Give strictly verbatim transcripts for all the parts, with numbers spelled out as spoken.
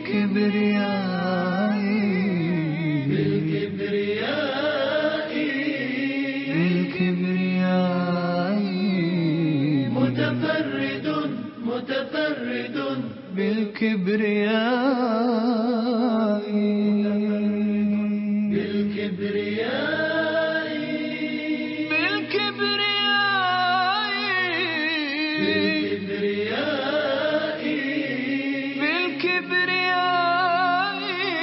بالكبرياء بالكبرياء بالكبرياء متفرد متفرد بالكبرياء بالكبرياء بالكبرياء بالكبرياء بالكبرياء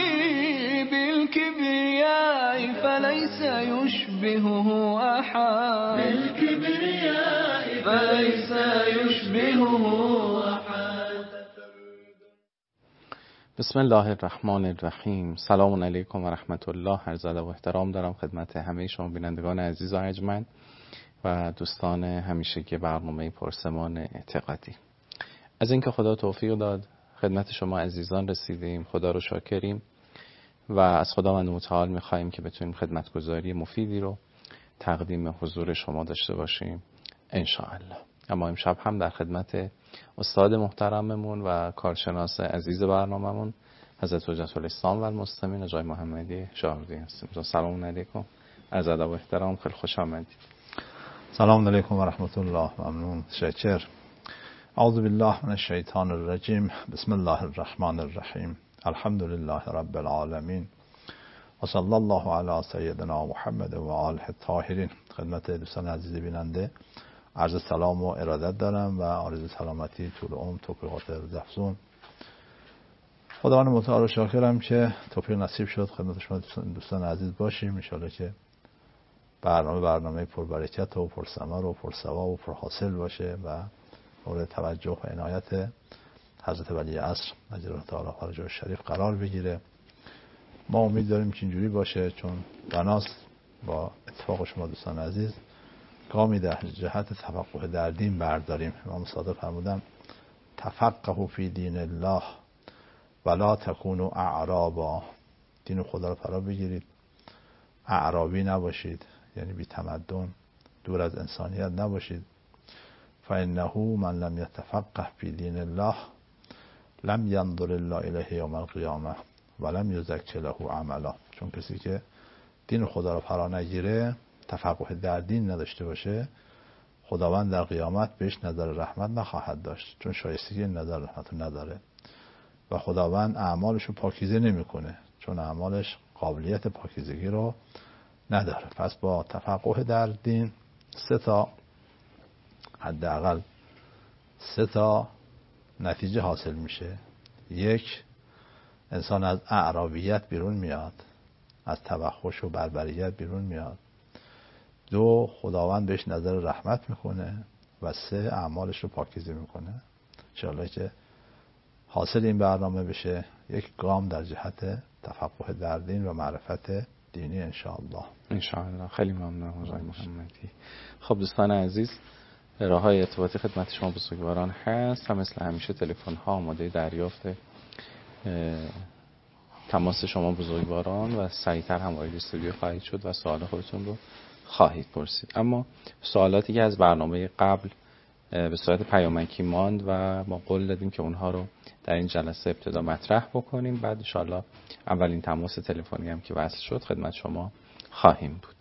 بالكبرياء فليس يشبهه أحد بالكبرياء فليس يشبهه أحد. بسم الله الرحمن الرحیم. سلام علیکم و رحمت الله. عرض ادب و احترام دارم خدمت همه شما بینندگان عزیز و ارجمند و دوستان همیشگی برنامه پرسمان اعتقادی. از اینکه خدا توفیق داد خدمت شما عزیزان رسیدیم، خدا رو شاکریم و از خداوند متعال می‌خوایم که بتونیم خدمتگزاری مفیدی رو تقدیم حضور شما داشته باشیم ان شاء الله. اما امشب هم در خدمت استاد محترممون و کارشناس عزیز برنامه‌مون حضرت حجت الاسلام و المسلمین آقای محمدی شاهرودی هستیم. سلام علیکم، عرض ادب و احترام، خیلی خوش آمدید. سلام علیکم و رحمت الله. ممنون، شکر. اعوذ بالله من الشیطان الرجیم. بسم الله الرحمن الرحیم. الحمد لله رب العالمین و صلی الله علی سیدنا محمد و آله الطاهرین. خدمت دوستان عزیز بیننده عرض سلام و ارادت دارم و آرزوی سلامتی، طول عمر، توفیقات روزافزون. خداوند متعال رو شاکرم که توفیق نصیب شد خدمت شما دوستان عزیز باشیم. ان شاءالله که برنامه برنامه پربرکت و پرثمر و پرثواب و پرحاصل باشه و مورد توجه و عنایت حضرت ولی عصر اجر الله تعالی فرجه شریف قرار بگیره. ما امید داریم که اینجوری باشه، چون بناست با اتفاق شما دوستان عزیز گامی در جهت تفقه در دین برداریم. امام صادق فرمودن تفقهوا فی دین الله ولا تکونوا اعرابا. دین خدا رو فرا بگیرید، اعرابی نباشید، یعنی بی تمدن، دور از انسانیت نباشید. فانه من لم یتفقه فی دین الله لم ینظر الله الیه یوم القیامه ولم یزکی له عملا. چون کسی که دین خدا رو فرا نگیره، تفقه در دین نداشته باشه، خداوند در قیامت بهش نظر رحمت نخواهد داشت، چون شایستگی نظر رحمت نداره و خداوند اعمالش رو پاکیزه نمیکنه، چون اعمالش قابلیت پاکیزگی رو نداره. پس با تفقه در دین سه تا حداقل سه تا نتیجه حاصل میشه. یک، انسان از اعرابیت بیرون میاد، از توحش و بربریت بیرون میاد. دو، خداوند بهش نظر رحمت میکنه و سه، اعمالش رو پاکیزه میکنه. انشاءالله که حاصل این برنامه بشه یک گام در جهت تفقه در دین و معرفت دینی انشاءالله. انشاءالله. خیلی ممنون آقای محمدی. خب دوستان عزیز، راه‌های ارتباطی خدمت شما بزرگواران هست. هم مثل همیشه تلفن ها آماده دریافت تماس شما بزرگواران و سریعتر هم وارد استودیو خواهید شد و سوال خودتون رو خواهید پرسید. اما سوالاتی که از برنامه قبل به صورت پیامکی ماند و ما قول دادیم که اونها رو در این جلسه ابتدا مطرح بکنیم، بعد ان شاءالله اولین تماس تلفنی هم که وصل شد خدمت شما خواهیم بود.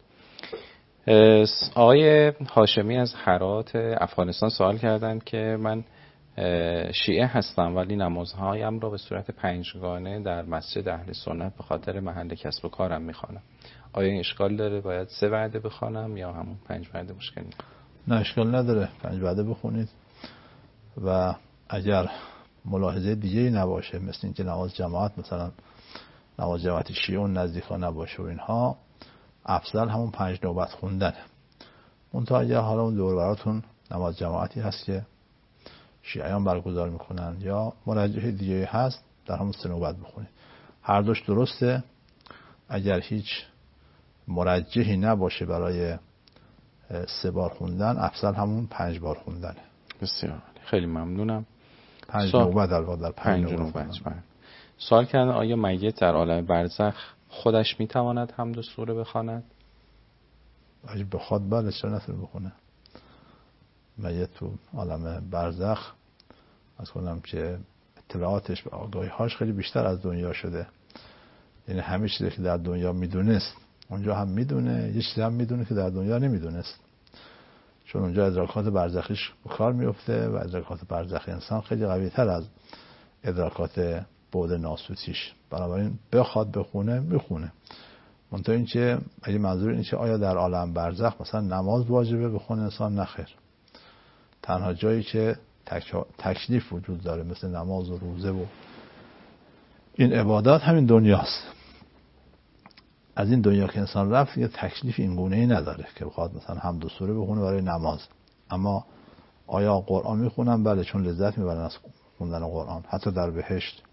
آقای هاشمی از هرات افغانستان سوال کردند که من شیعه هستم ولی نمازهایم را به صورت پنجگانه در مسجد اهل سنت به خاطر محل کسب و کارم میخوانم. آیا این اشکال داره؟ باید سه وعده بخوانم یا همون پنج وعده مشکل نیست؟ نه، اشکال نداره، پنج وعده بخونید و اگر ملاحظه دیگه‌ای نباشه، مثل اینکه نماز جماعت مثلا نماز جماعت شیعه اون نزدیکا نباشه و اینها، افضل همون پنج نوبت خوندنه. منتها اگر حالا اون دور براتون نماز جماعتی هست که شیعیان برگزار میکنن یا مرجح دیگه هست، در همون سه نوبت بخونید. هر دوش درسته. اگر هیچ مرجحی نباشه برای سه بار خوندن، افضل همون پنج بار خوندنه. بسیار خیلی ممنونم. پنج سوال... نوبت در واقع در پنج, پنج نوبت. نوبت. سوال کردن آیا میت در عالم برزخ خودش میتواند حمد و سوره بخواند؟ اگه بخواد بله، چرا نتونه بخونه. میت تو عالم برزخ از کنم که اطلاعاتش و آگاهی‌هاش خیلی بیشتر از دنیا شده. یعنی همه چیزی که در دنیا میدونست اونجا هم میدونه، یه چیزی هم میدونه که در دنیا نمیدونست، چون اونجا ادراکات برزخیش به کار میفته و ادراکات برزخی انسان خیلی قوی‌تر از ادراکات بعد ناسوتیش. بنابراین بخواد بخونه میخونه. منتها این که اگه منظور این که آیا در عالم برزخ مثلا نماز واجبه بخونه انسان، نخیر. تنها جایی که تک... تکلیف وجود داره مثل نماز و روزه و این عبادات همین دنیاست. از این دنیا که انسان رفت یه تکلیف این گونه‌ای نداره که بخواد مثلا حمد و سوره بخونه برای نماز. اما آیا قرآن میخونن؟ بله، چون لذت میبرن از خوندن قرآن. حتی در بهشت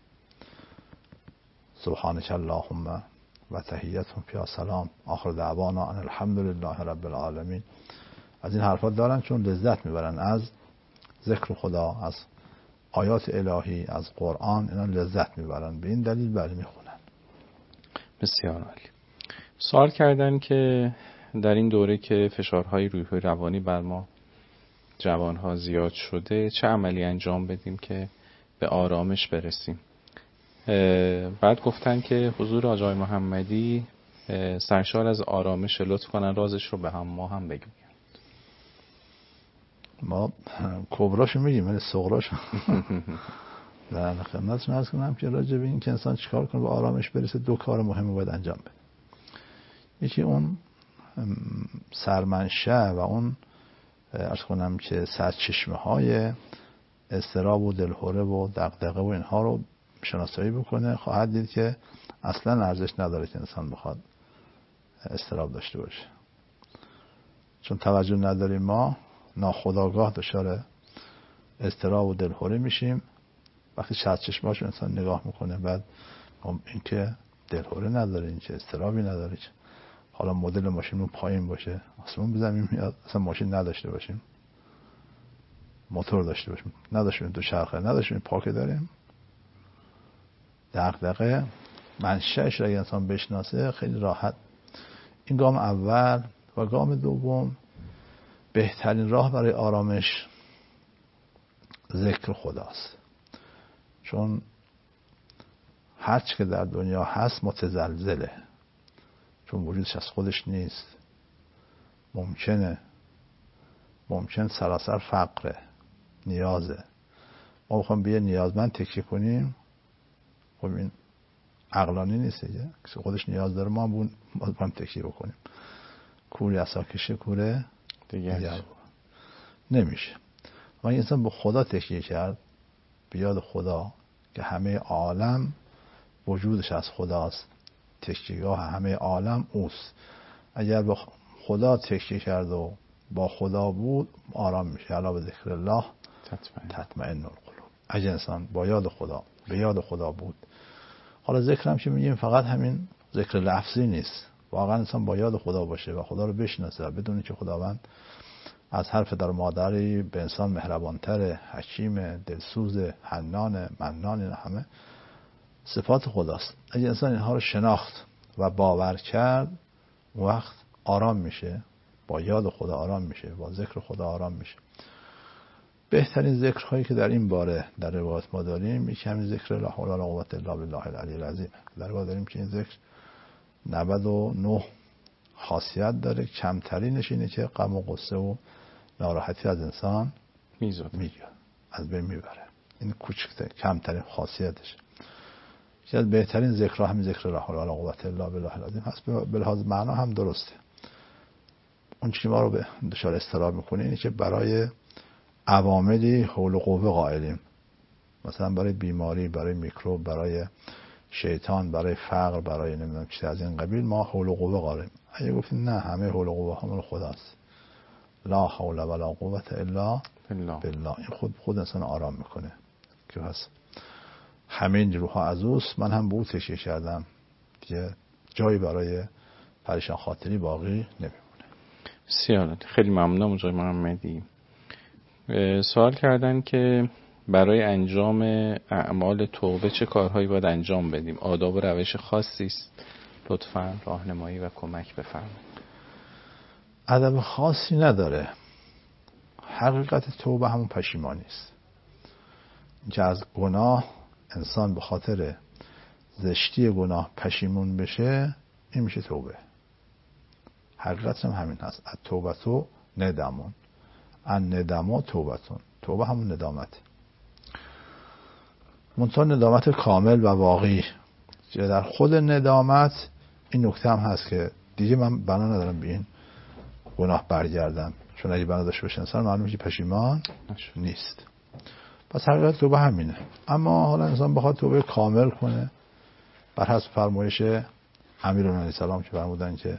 سبحانك اللهم و تحیتهم فیها سلام آخر دعوانا ان الحمد لله رب العالمین، از این حرفات دارن چون لذت میبرن از ذکر خدا، از آیات الهی، از قرآن. اینا لذت میبرن، به این دلیل بله میخونن. بسیار عالی. سوال کردن که در این دوره که فشارهای روحی و روانی بر ما جوانها زیاد شده چه عملی انجام بدیم که به آرامش برسیم؟ بعد گفتن که حضور آقای محمدی سرشار از آرامش، لطف کنن رازش رو به هم ما هم بگیم. ما کبراشو میگیم ولی صغراشو در خدمتتون عرض کنم که راجع به این که انسان چیکار کنه به آرامش برسه دو کار مهم باید انجام بده. یکی اون سرمنشأ و اون عرض کنم که سرچشمه های اضطراب و دلهره و دغدغه و اینها رو شناسایی بکنه. خواهد دید که اصلا ارزش نداره که انسان بخواد اضطراب داشته باشه، چون توجه نداریم ما ناخودآگاه دچار اضطراب و دلهره میشیم. وقتی سرچشمه‌هاش انسان نگاه میکنه بعد اینکه دلهره نداره، اینکه اضطرابی نداره، حالا مدل ماشینمون پایین باشه، آسمون به زمین میاد، اصلا ماشین نداشته باشیم، موتور داشته باشیم، نداشته باشیم، دو چرخه نداشته باشیم، پاکه داریم، دغدغه منشأش را اگه انسان بشناسه خیلی راحت. این گام اول. و گام دوم، بهترین راه برای آرامش ذکر خداست، چون هرچی که در دنیا هست متزلزله، چون وجودش از خودش نیست. ممکنه ممکن سراسر فقره، نیازه. ما بخوام به یه نیازمند تکیه کنیم، خب این عقلانی نیست دیگه. کسی خودش نیاز داره ما هم باید هم تکیه بکنیم. کوری عصا کشه کوره دیگر نمیشه. اما این انسان به خدا تکیه کرد، به یاد خدا که همه عالم وجودش از خداست، تکیهگاه همه عالم اوست. اگر به خدا تکیه کرد و با خدا بود آرام میشه. الا به ذکر الله تطمئن القلوب. اگر انسان با یاد خدا به یاد خدا بود، حالا ذکر هم که میگیم فقط همین ذکر لفظی نیست، واقعا انسان با یاد خدا باشه و خدا رو بشناسه و بدونه که خداوند از هر پدر و مادری به انسان مهربانتره، حکیم، دلسوز، حنان، منان، این همه صفات خداست. اگه انسان اینها رو شناخت و باور کرد، اون وقت آرام میشه، با یاد خدا آرام میشه، با ذکر خدا آرام میشه. بهترین ذکرهایی که در این باره در روایت ما داریم، یکی همین ذکر لا حول ولا قوة الا بالله العلی العظیم. در روایت داریم که این ذکر نود و نه خاصیت داره. کمترینش اینه که غم و غصه و ناراحتی از انسان میزد میگه از بین میبره. این کوچکتر کمترین خاصیتش. یکی از بهترین ذکرها همین ذکر لا حول ولا قوة الا بالله العظیم هست. به لحاظ معنا هم درسته. اون چیزی ما رو به دچار اضطراب میکنه اینه که برای عواملی حول و قوه قائلیم، مثلا برای بیماری، برای میکروب، برای شیطان، برای فقر، برای نمیدونم چیز از این قبیل ما حول و قوه قائلیم. اگه گفتیم نه، همه حول و قوه همون خداست، لا حول ولا قوة الا بالله، این خود خود انسان آرام میکنه که پس همه نیروها از اوست، من هم به او تکیه کردم که جایی برای پریشان خاطری باقی نمیمونه. بسیار خیلی ممنونم آقای محمدی. سوال کردن که برای انجام اعمال توبه چه کارهایی باید انجام بدیم؟ آداب و روش خاصی است؟ لطفاً راهنمایی و کمک بفرمایید. ادب خاصی نداره. حقیقت توبه همون پشیمانی است، که از گناه انسان به خاطر زشتی گناه پشیمون بشه، این میشه توبه. حقیقت هم همین هست. التوبه ندمون، ان ندمو توبتون. توبه همون ندامت، منتها ندامت کامل و واقعی. در خود ندامت این نکته هم هست که دیگه من بنا ندارم به این گناه برگردم، چون اگه بنا داشته باشه انسان معلومه که پشیمان نیست. پس حقیقت توبه همینه. اما حالا انسان بخواد توبه کامل کنه، بر حسب فرمایش امیرالمومنین علیه السلام که فرمودن که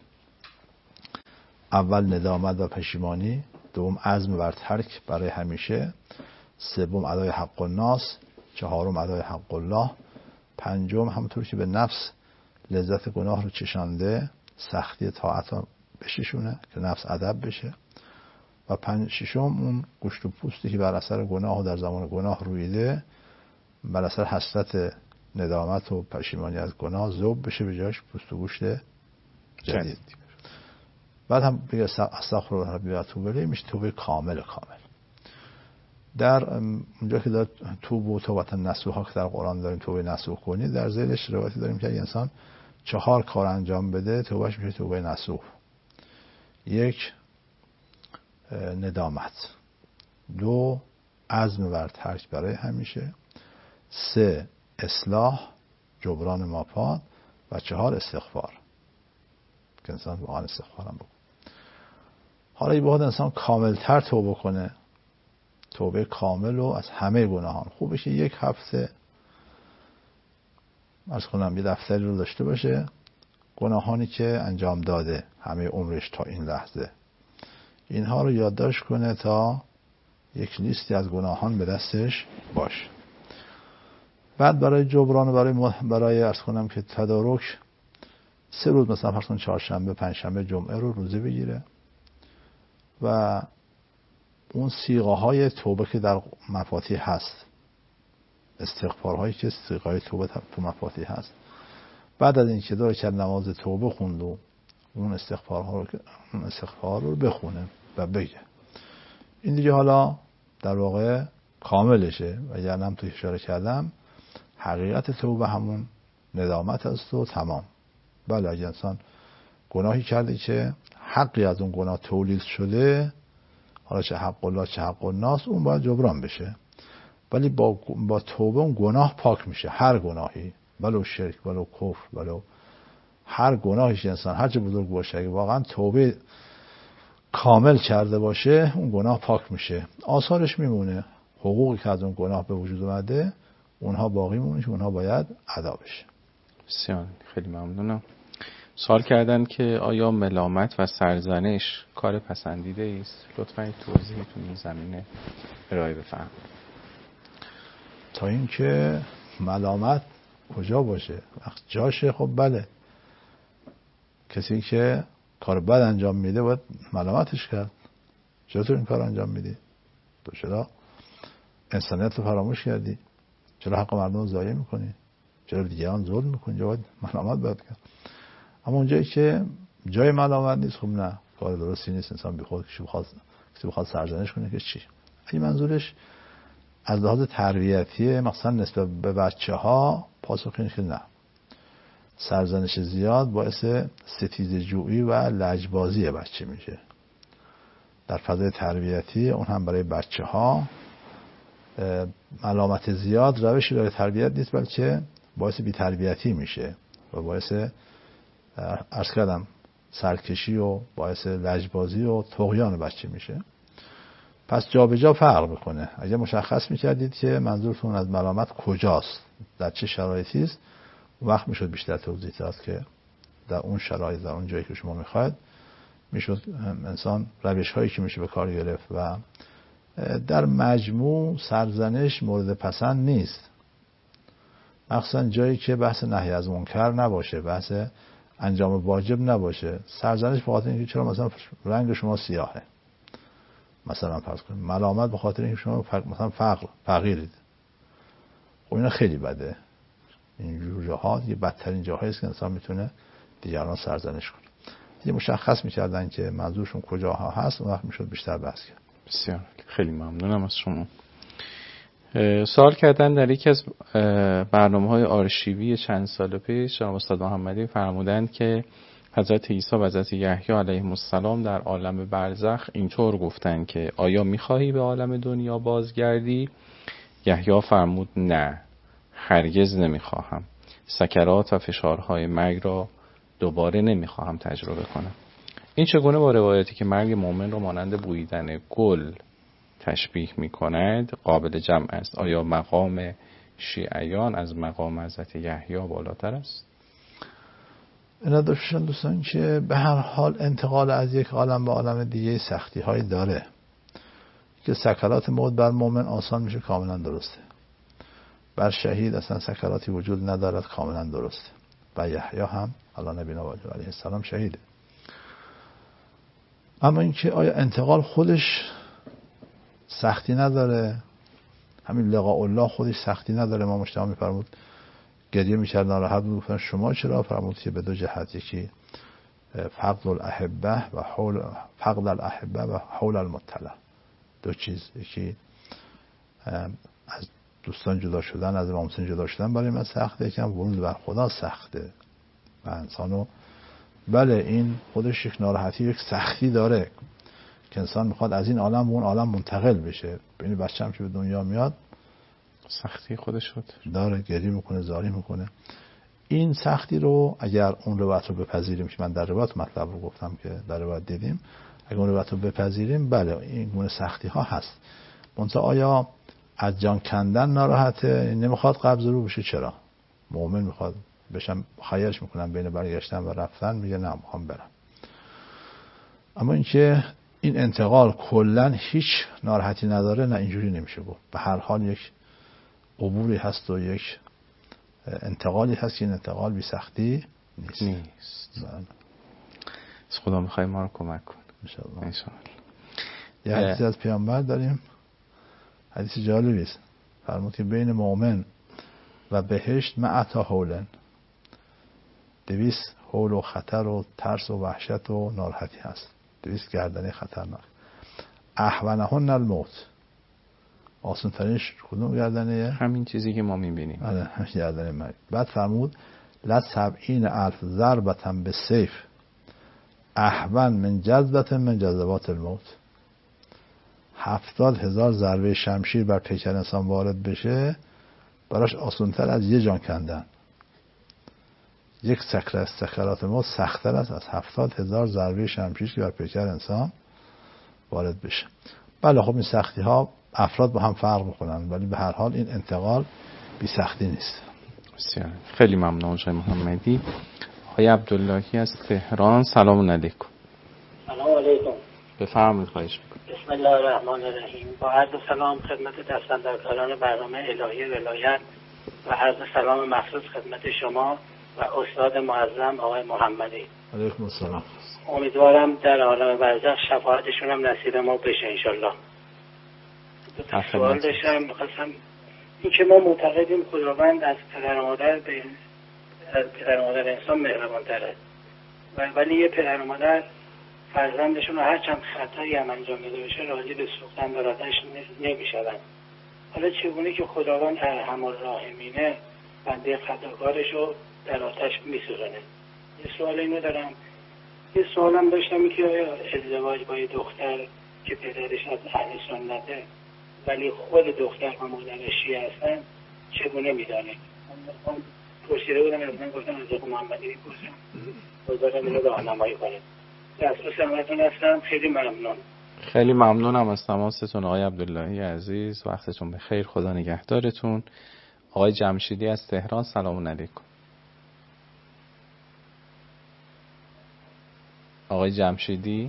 اول ندامت و پشیمانی، دوم عزم بر ترک برای همیشه، سوم ادای حق الناس، چهارم ادای حق الله، پنجم همونطور که به نفس لذت گناه رو چشانده سختی طاعت رو بششونه که نفس ادب بشه، و پنج ششم اون گوشت و پوستی که بر اثر گناه و در زمان گناه رویده بر اثر حسرت ندامت و پشیمانی از گناه ذوب بشه، به جاش پوست و گوشت جدید. بعد هم بگه استغفر الله ربی و اتوب الیه، میشه توبه کامل کامل. در اونجا که داره توبه و توبه نصوحا که در قرآن داریم توبه نصوح کنید، در ذیلش روایتی داریم که انسان چهار کار انجام بده توبهش میشه توبه نصوح. یک، ندامت. دو، عزم بر ترک برای همیشه. سه، اصلاح، جبران ماپات. و چهار، استغفار، که انسان واقعا استغفار هم بکنه. حالا ای باید انسان کاملتر توبه کنه، توبه کامل و از همه گناهان. خوبه که یک هفته عرض کنم یه دفتری رو داشته باشه، گناهانی که انجام داده همه عمرش تا این لحظه، اینها رو یادداشت کنه تا یک لیستی از گناهان به دستش باشه. بعد برای جبران و برای برای عرض کنم که تدارک، سه روز مثلا فرض کن چهارشنبه، پنجشنبه، جمعه رو روزه بگیره و اون صیغه های توبه که در مفاتیح هست، استغفارهایی که صیغه های توبه تو مفاتیح هست، بعد از اینکه دو رکعت نماز توبه خوند و اون استغفارها رو اون استغفار رو بخونه و بگه، این دیگه حالا در واقع کاملشه. و یعنی هم تو اشاره کردم حقیقت توبه همون ندامت است و تمام. بله اگه انسان گناهی کرده که حقی از اون گناه تولید شده، حالا چه حق الله چه حق الناس، اون باید جبران بشه. ولی با با توبه اون گناه پاک میشه، هر گناهی، ولو شرک، ولو کفر، ولو هر گناهیش انسان هر چه بزرگ باشه، اگه واقعا توبه کامل کرده باشه اون گناه پاک میشه. آثارش میمونه، حقوقی که از اون گناه به وجود اومده اونها باقی میمونه که اونها باید ادا بشه. بسیار خیلی ممنونم. سوال کردن که آیا ملامت و سرزنش کار پسندیده است؟ لطفاً توضیحی تو این زمینه ارائه بفرمایید. تا اینکه ملامت کجا باشه، وقت جاشه، خب بله، کسی که کار بد انجام میده باید ملامتش کرد. چرا تو این کار انجام میدی؟ تو چرا انسانیت رو فراموش کردی؟ چرا حق مردم رو ضایع میکنی؟ چرا دیگران ظلم میکنی؟ باید ملامت باید کرد. اما اونجایی که جای ملامت نیست، خب نه، کار درستی نیست. انسان بی خود کسی بخواد کسی بخواد سرزنش کنه که چی؟ این منظورش از لحاظ تربیتی مثلا نسبت به بچه ها پاسخ اینه که نه، سرزنش زیاد باعث ستیزه جویی و لجبازی بچه میشه. در فضای تربیتی اون هم برای بچه ها ملامت زیاد روشی برای تربیت نیست، بلکه باعث بی تربیتی میشه و باعث عرض کردم سرکشی و باعث لجبازی و طغیان بچه میشه. پس جا به جا فرق میکنه. اگه مشخص میکردید که منظورتون از ملامت کجاست، در چه شرایطی است، وقت میشد بیشتر توضیح داد که در اون شرایط، در اون جایی که شما میخواید، میشد انسان روش هایی که میشه به کار گرفت. و در مجموع سرزنش مورد پسند نیست، مخصوصا جایی که بحث نهی از منکر نباشه، بحث انجام واجب نباشه. سرزنش به خاطر اینکه چرا مثلا رنگ شما سیاهه، مثلا فرض کنید، ملامت به خاطر اینکه شما مثلا فقر فقیرید، خب اینا خیلی بده. این جور جاها یه بدترین جاهایی است که انسان میتونه دیگران سرزنش کنه. یه مشخص میکردن که منظورشون کجاها هست، اون وقت میشد بیشتر بحث کرد. بسیار خیلی ممنونم از شما. سوال کردن در یکی از برنامه‌های آرشیوی چند سال پیش جناب استاد محمدی فرمودند که حضرت عیسی و حضرت یحیی علیهم السلام در عالم برزخ اینطور گفتند که آیا می‌خواهی به عالم دنیا بازگردی؟ یحیی فرمود نه، هرگز نمی‌خواهم. سکرات و فشارهای مرگ را دوباره نمی‌خواهم تجربه کنم. این چگونه با روایتی که مرگ مؤمن را مانند بویدن گل تشبیه می‌کند قابل جمع است؟ آیا مقام شیعیان از مقام حضرت یحیی بالاتر است؟ اینا دوستان دوستان که به هر حال انتقال از یک عالم به عالم دیگه سختی هایی داره که سکرات موت بر مؤمن آسان میشه، کاملا درسته. بر شهید اصلا سکراتی وجود ندارد، کاملا درسته. و یحیی هم الان نبی واجب علیه السلام شهیده. اما اینکه آیا انتقال خودش سختی نداره؟ همین لقاء الله خودش سختی نداره؟ ما مشتاق می‌فرمود گریه می‌کرد، ناراحت بود. گفتن شما چرا؟ فرمود که به دو جهت، یکی فقد الاحبه و حول فقد الاحبه و حول المطلع، دو چیز، یکی از دوستان جدا شدن، از امام حسین جدا شدن برای من سخته، یکم ورود بر خدا سخته و انسانو بله این خودش یک ناراحتی، یک سختی داره که انسان میخواد از این عالم به اون عالم منتقل بشه. ببین بچه‌م که به دنیا میاد سختی خودش شد داره، گریه میکنه، زاری میکنه. این سختی رو اگر اون روایت رو بپذیریم که من در روایت مطلب رو گفتم که در روایت دیدیم، اگر اون روایت رو بپذیریم بله این گونه سختی ها هست. منتها آیا از جان کندن ناراحته؟ نمیخواد قبض رو بشه؟ چرا؟ مؤمن میخواد بشم خیرش میکنم بین برگشتن و رفتن، میگه نه میخوام برم. اما اینکه این انتقال کلا هیچ ناراحتی نداره، نه اینجوری نمیشه گفت. به هر حال یک عبوری هست و یک انتقالی هست که این انتقال بی سختی نیست. نیست. از خدا میخوای ما رو کمک کن انشاءالله. انشاءالله. یه حدیثی از پیامبر داریم، حدیث جالبی است. فرمود که بین مؤمن و بهشت معتا حولن، دویست حول و خطر و ترس و وحشت و ناراحتی هست، دویست گردنه خطرناک. احونهن الموت، آسان ترینش کدوم گردنه؟ همین چیزی که ما میبینیم. آره گردنه مرگ. بعد فرمود لسبعین الف ضربة بالسیف احون من جذبة من جذبات الموت. هفتاد هزار ضربه شمشیر بر پیکر انسان وارد بشه براش آسان‌تر از یه جان کندن. یک سکر از سکرات موت سخت‌تر است از هفتاد هزار ضربه شمشیر که بر پیکر انسان وارد بشه. بله خب این سختی ها افراد با هم فرق میکنن، ولی به هر حال این انتقال بی سختی نیست. بسیار خیلی ممنون شای محمدی. آقای عبداللهی از تهران، سلام علیکم. سلام علیکم. بفرمایید. خواهش میکنم. بسم الله الرحمن الرحیم. با عرض سلام خدمت دستاندرکاران برنامه الهی ولایت و عرض سلام مخصوص خدمت شما و استاد معظم آقای محمدی. علیکم السلام. امیدوارم در عالم برزخ شفاعتشون هم نصیب ما بشه انشالله. دو تا سوال داشتم. می‌خواستم این که ما معتقدیم خداوند از پدر و مادر به از پدر و مادر انسان مهربان‌تره، ولی یه پدر و مادر فرزندشون رو هر چند خطایی هم انجام داده بشه راضی به سوختن و آتش نمیشوند. حالا چگونه که خداوند ارحم الراحمینه بنده خطاکارش رو در آتش میسوزونه؟ یه سوال اینو دارم. یه سوالم داشتم این که آیا ازدواج با یه دختر که پدرش از اهل سنته ولی خود دختر و مادرش شیعه هستن چگونه میدانه؟ من پرسیده بودم از من گفتم از آقای محمدی میپرسم، بازارم اینو راهنمایی کنه. دست و سلامتون هستم. خیلی ممنون. خیلی ممنونم از تماستون آقای عبداللهی عزیز. وقتتون بخیر، خدا نگهدارتون. آقای جمشیدی از تهران، سلام علیکم. آقای جمشیدی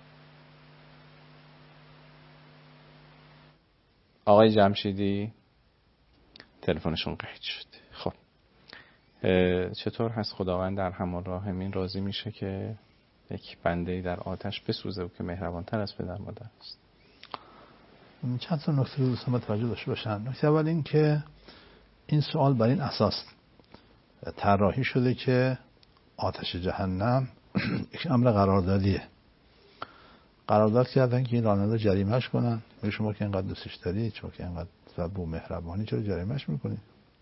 آقای جمشیدی تلفنشون قطع شد. خب چطور هست خداوند در همان راهمین راضی میشه که یک بنده‌ای در آتش بسوزه و که مهربان‌تر از پدر مادر است؟ چند تا نکته رو دوستان متوجه داشته باشن. نکته اول این که این سوال بر این اساس طراحی شده که آتش جهنم یک امر قراردادیه. قرارداد کردن که این راننده جریمه‌اش کنن، میگه شما که اینقدر دوستش دارید، شما که اینقدر و بو مهربانی چرا جریمهش میکنی؟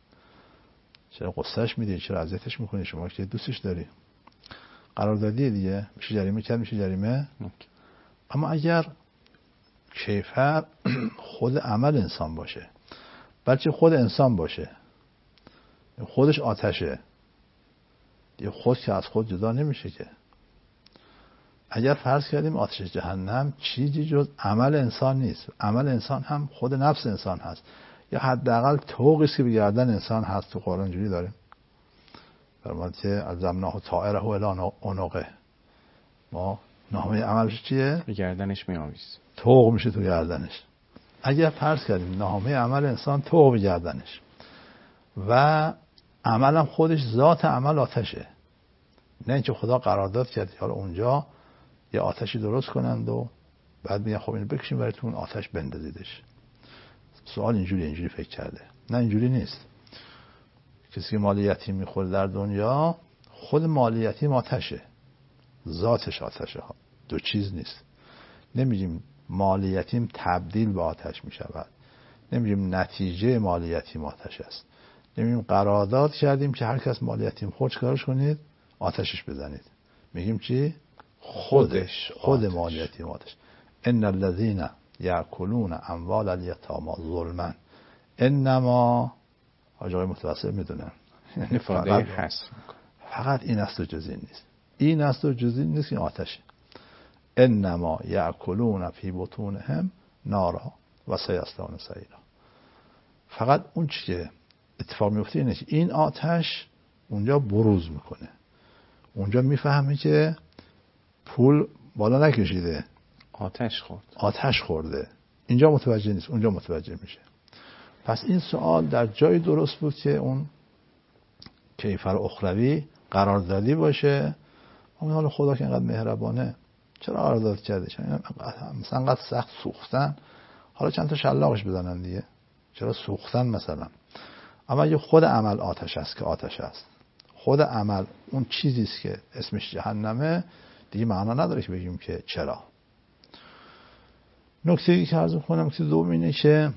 چرا قصهش میدی؟ چرا اذیتش میکنی؟ شما که دوستش داری. قراردادی دیگه، میشه جریمه کرد، میشه جریمه. اما اگر کیفر خود عمل انسان باشه، بلکه خود انسان باشه، خودش آتشه، دیگه خود که از خود جدا نمیشه که. اگر فرض کردیم آتش جهنم چیزی جز عمل انسان نیست، عمل انسان هم خود نفس انسان هست، یا حداقل طوقی است که به گردن انسان هست. تو قرآن اینجوری داریم فرمود که از زمناه طائره الی عنقه، ما نامه عملش چیه؟ به گردنش میآویز، طوق میشه تو گردنش. اگر فرض کردیم نامه عمل انسان طوق به گردنش و عملم خودش ذات عمل آتشه، نه اینکه خدا قرارداد کرد حالا اونجا یه آتشی درست کنند و بعد میگن خب اینو بکشیم براتون آتش بندازیدش. سوال اینجوری اینجوری فکر کرده. نه اینجوری نیست. کسی که مال یتیم میخوره در دنیا، خود مال یتیم آتشه، ذاتش آتشه ها، دو چیز نیست. نمیگیم مال یتیم تبدیل به آتش میشود، نمیگیم نتیجه مال یتیم آتش است، نمیگیم قرارداد کردیم که هر کس مال یتیم خود کارش کنید آتشش بزنید. میگیم چی؟ خودش خود مال یتیم آتش. ان الذين یاکلون اموال الیتامی ظلما انما، حاج آقای متوسل میدونن، یعنی فقط هست، فقط این است و جز این نیست، این است و جز این نیست، این آتشه. انما یاکلون فی بطونهم نارا و سیصلون سعیرا. فقط اون چی که اتفاق میفته اینه که این آتش اونجا بروز میکنه، اونجا میفهمه که پول بالا نکشیده، آتش خورد، آتش خورده. اینجا متوجه نیست، اونجا متوجه میشه. پس این سوال در جای درست بود که اون کیفر اخروی قراردادی باشه. اون حالا خدا که اینقدر مهربانه چرا قرارداد کرده؟ مثلا انقدر سخت سوختن، حالا چند تا شلاقش بزنن دیگه، چرا سوختن مثلا؟ اما اگه خود عمل آتش است که آتش است، خود عمل اون چیزی است که اسمش جهنمه، دیگه معنا نداره که بگیم که چرا. نکته‌ای که عرض می‌کنم نکته دوم اینه که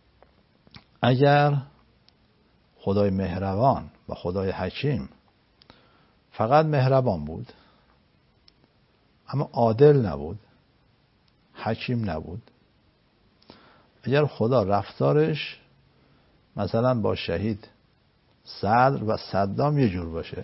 اگر خدای مهربان و خدای حکیم فقط مهربان بود اما عادل نبود، حکیم نبود، اگر خدا رفتارش مثلا با شهید صدر و صدام یه جور باشه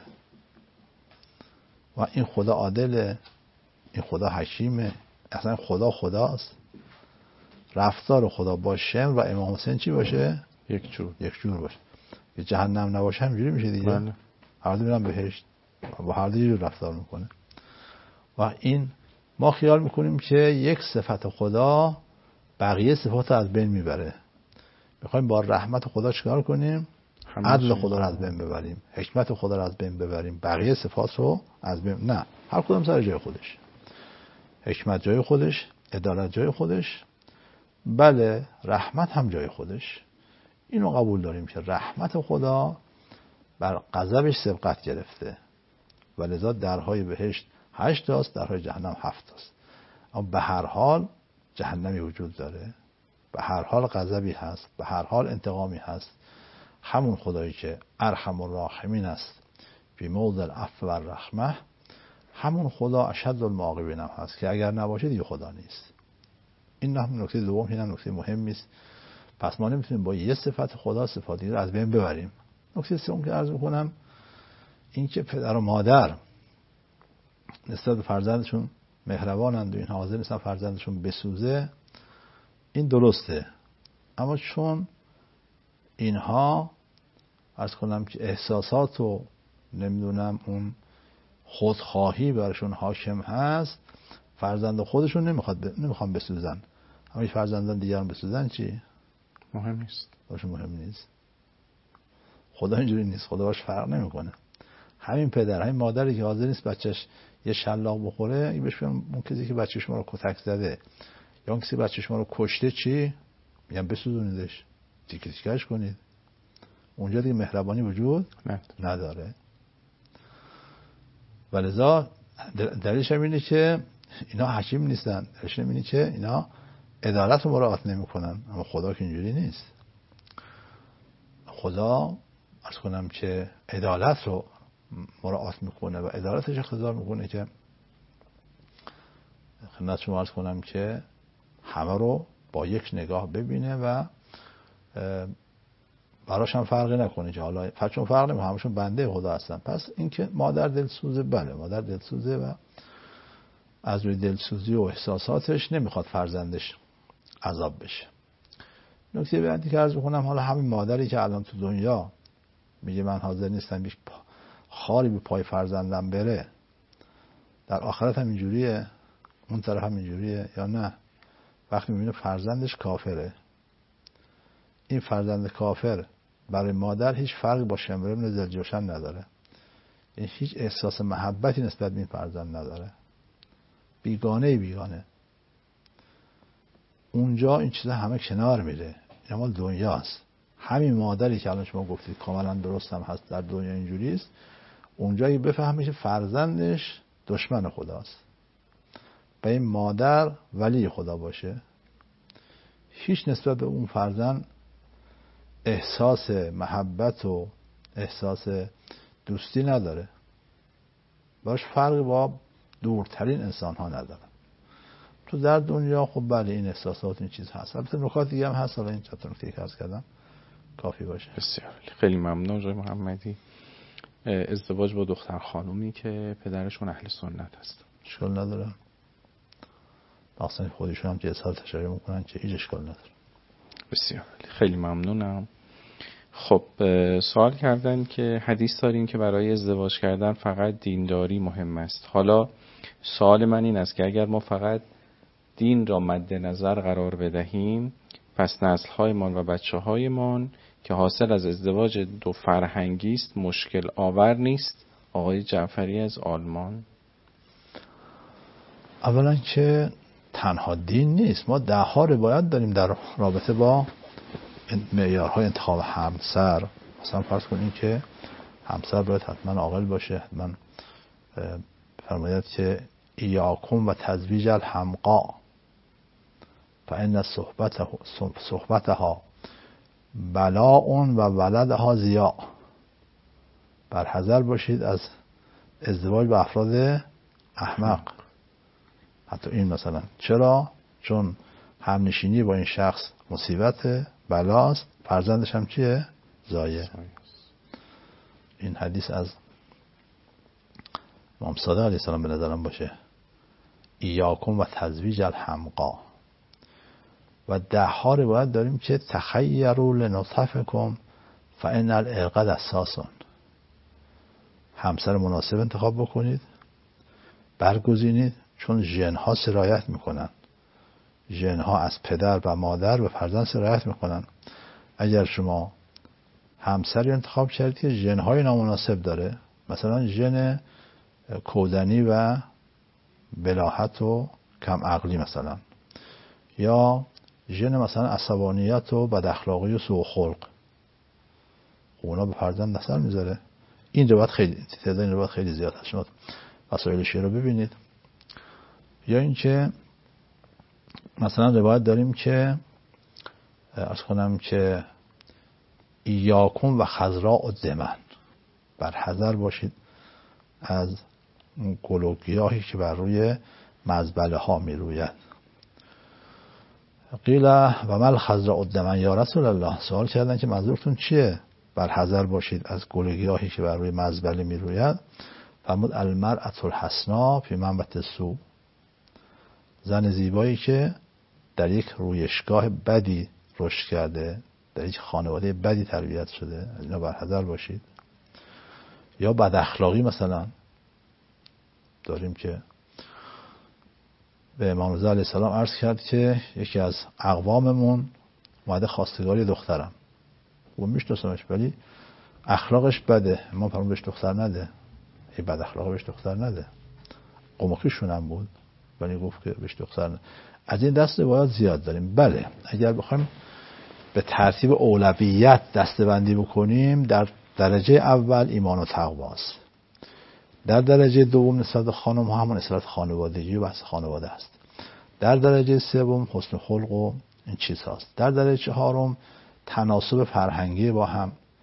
و این خدا عادله، این خدا حکیمه، اصلا خدا خداست، رفتار خدا با شمر و امام حسین چی باشه؟ یک جور یک جور باشه. یه جهنم نباشه همینجوری میشه دیگه. بله. هر دو میرن بهشت، با هر دو یه جور رفتار میکنه. و این ما خیال میکنیم که یک صفت خدا بقیه صفات رو از بین میبره. میخوایم با رحمت خدا چیکار کنیم؟ عدل خدا رو از بین ببریم، حکمت خدا رو از بین ببریم، بقیه صفات رو از بین. نه، هر کدوم سر جای خودش. حکمت جای خودش، عدالت جای خودش، بله رحمت هم جای خودش. اینو قبول داریم که رحمت خدا بر غضبش سبقت گرفته و لذا درهای بهشت هشت تاست، درهای جهنم هفت تاست. اما به هر حال جهنمی وجود داره، به هر حال غضبی هست، به هر حال انتقامی هست. همون خدایی که ارحم الراحمین است فی موضع العفو و الرحمه، همون خدا اشد المعاقبین هم هست که اگر نباشه دیگه خدا نیست. این هم نکته دوم، این هم نکته مهمی است. پس ما نمیتونیم با یه صفت خدا صفات دیگه رو از بین ببریم. نکته سوم که عرض می‌کنم این که پدر و مادر نسبت به فرزندشون مهربانند و این حاضر نیستن فرزندشون بسوزه، این درسته. اما چون اینها عرض کنم که احساسات و نمیدونم اون خودخواهی برشون حاکم هست، فرزند خودشون نمیخواد ب... نمیخوان بسوزن، اما فرزندان دیگران بسوزن چی؟ مهم نیست، باشون مهم نیست. خدا اینجوری نیست، خدا باش فرق نمیکنه. همین پدر همین مادری که حاضر نیست بچهش یه شلاق بخوره، این بهش میگن اون کسی که بچه شما رو کتک زده یا اون کسی بچه شما رو کشته چی؟ میگن بسوزونیدش، تیکه تیکه‌اش کنید. اونجا دیگه مهربانی وجود نه. نداره. ولذا دلیلش هم اینه که اینا حکیم نیستن، دلیلش هم اینه که اینا عدالت رو مراعات نمی‌کنن. اما خدا که اینجوری نیست. خدا عرض کنم که عدالت رو مراعات میکنه و عدالتش اقتضا میکنه که خدمت شما عرض کنم که همه رو با یک نگاه ببینه و براش هم فرقی نکنه که حالا چون فرق نمیکنه، همشون بنده خدا هستن. پس اینکه مادر دلسوزه، بله مادر دلسوزه و از روی دلسوزی و احساساتش نمیخواد فرزندش عذاب بشه. نکته بعدی که عرض بکنم، حالا همین مادری که الان تو دنیا میگه من حاضر نیستم یک خاری به پای فرزندم بره، در آخرت هم اینجوریه، اون طرف هم اینجوریه یا نه؟ وقتی میبینه فرزندش کافره، این فرزند کافر برای مادر هیچ فرقی با شمر ابن ذوالجوشن نداره، این هیچ احساس محبتی نسبت به این فرزند نداره، بیگانه بیگانه. اونجا این چیزا همه کنار میره، این مال دنیاست. همین مادری که الان شما گفتید کاملا درست هم هست، در دنیا اینجوریست، اونجایی بفهمه که فرزندش دشمن خداست و این مادر ولی خدا باشه، هیچ نسبت به اون فرزند احساس محبت و احساس دوستی نداره، باش فرقی با دورترین انسان ها نداره. تو در دنیا خب بله این احساسات این چیز هست، البته نکات دیگه هم هست، حالا این چطور نکته که عرض کردم کافی باشه. بسیار خیلی ممنون جای محمدی. ازدواج با دختر خانومی که پدرشون اهل سنت هست اشکال نداره، اصلا خودشون هم که اظهار تشریع میکنن که هیچ اشکال نداره. بسیار خیلی ممنونم. خب سوال کردن که حدیث داریم که برای ازدواج کردن فقط دینداری مهم است. حالا سوال من این است که اگر ما فقط دین را مد نظر قرار بدهیم، پس نسل‌هایمان و بچه‌هایمان که حاصل از ازدواج دو فرهنگی است مشکل آور نیست؟ آقای جعفری از آلمان. اولا که تنها دین نیست، ما ده ها روایت داریم در رابطه با معیارهای انتخاب همسر. مثلا فرض کنیم که همسر باید حتما عاقل باشه، حتما فرماید که ایاکم و تزویج الحمقا فإن صحبتها صحبتها بلاء و ولدها ضیاء. برحذر باشید از ازدواج با افراد احمق. حتی این مثلا چرا؟ چون همنشینی با این شخص مصیبت بلاست، فرزندش هم چیه؟ ضایع. این حدیث از امام صادق علیه السلام به نظرم باشه، ایاکم و تزویج الحمقا. و ده ها روایت داریم که تخیروا لنطفکم فإن العقد اساسون. همسر مناسب انتخاب بکنید، برگزینید، چون ژن‌ها سرایت میکنن. ژن‌ها از پدر و مادر به فرزند سرایت میکنن. اگر شما همسری انتخاب کردید که ژن‌های نامناسب داره، مثلا ژن کودنی و بلاهت و کم عقلی مثلا، یا ژن مثلا عصبانیت و بد اخلاقی و سوء خلق، اونا به فرزند اثر میذاره. این روایت خیلی تعداد این روایت خیلی زیاد هست، شما مسائل شیعه رو ببینید. یا اینکه مثلا روایت داریم که عرض کنم که ایاکم و خضراء الدمن، برحذر باشید از گل و گیاهی که بر روی مزبله ها می روید. قیل و مل خضراء الدمن یا رسول الله، سوال کردن که منظورتون چیه؟ برحذر باشید از گل و گیاهی که بر روی مزبله می روید. فرمود المرأة الحسنا فی منبت السوء، زن زیبایی که در یک رویشگاه بدی رشد کرده، در یک خانواده بدی تربیت شده، از اینا برحذر باشید. یا بد اخلاقی مثلا داریم که به امام رضا علیه السلام عرض کرد که یکی از اقواممون اومده خواستگاری دخترم و میشناسمش ولی اخلاقش بده، امام فرمود بهش دختر نده، این بد اخلاق بهش دختر نده. قمقیشون هم بود ولی گفت که بهش دختر نده. از این دست باید زیاد داریم. بله اگر بخوایم به ترتیب اولویت دسته‌بندی بکنیم، در درجه اول ایمان و تقوا است، در درجه دوم نسبت خانم ها همون اصالت خانوادگی و بحث خانواده است، در درجه سوم حسن خلق و این چیز هاست، در درجه چهارم تناسب فرهنگی با هم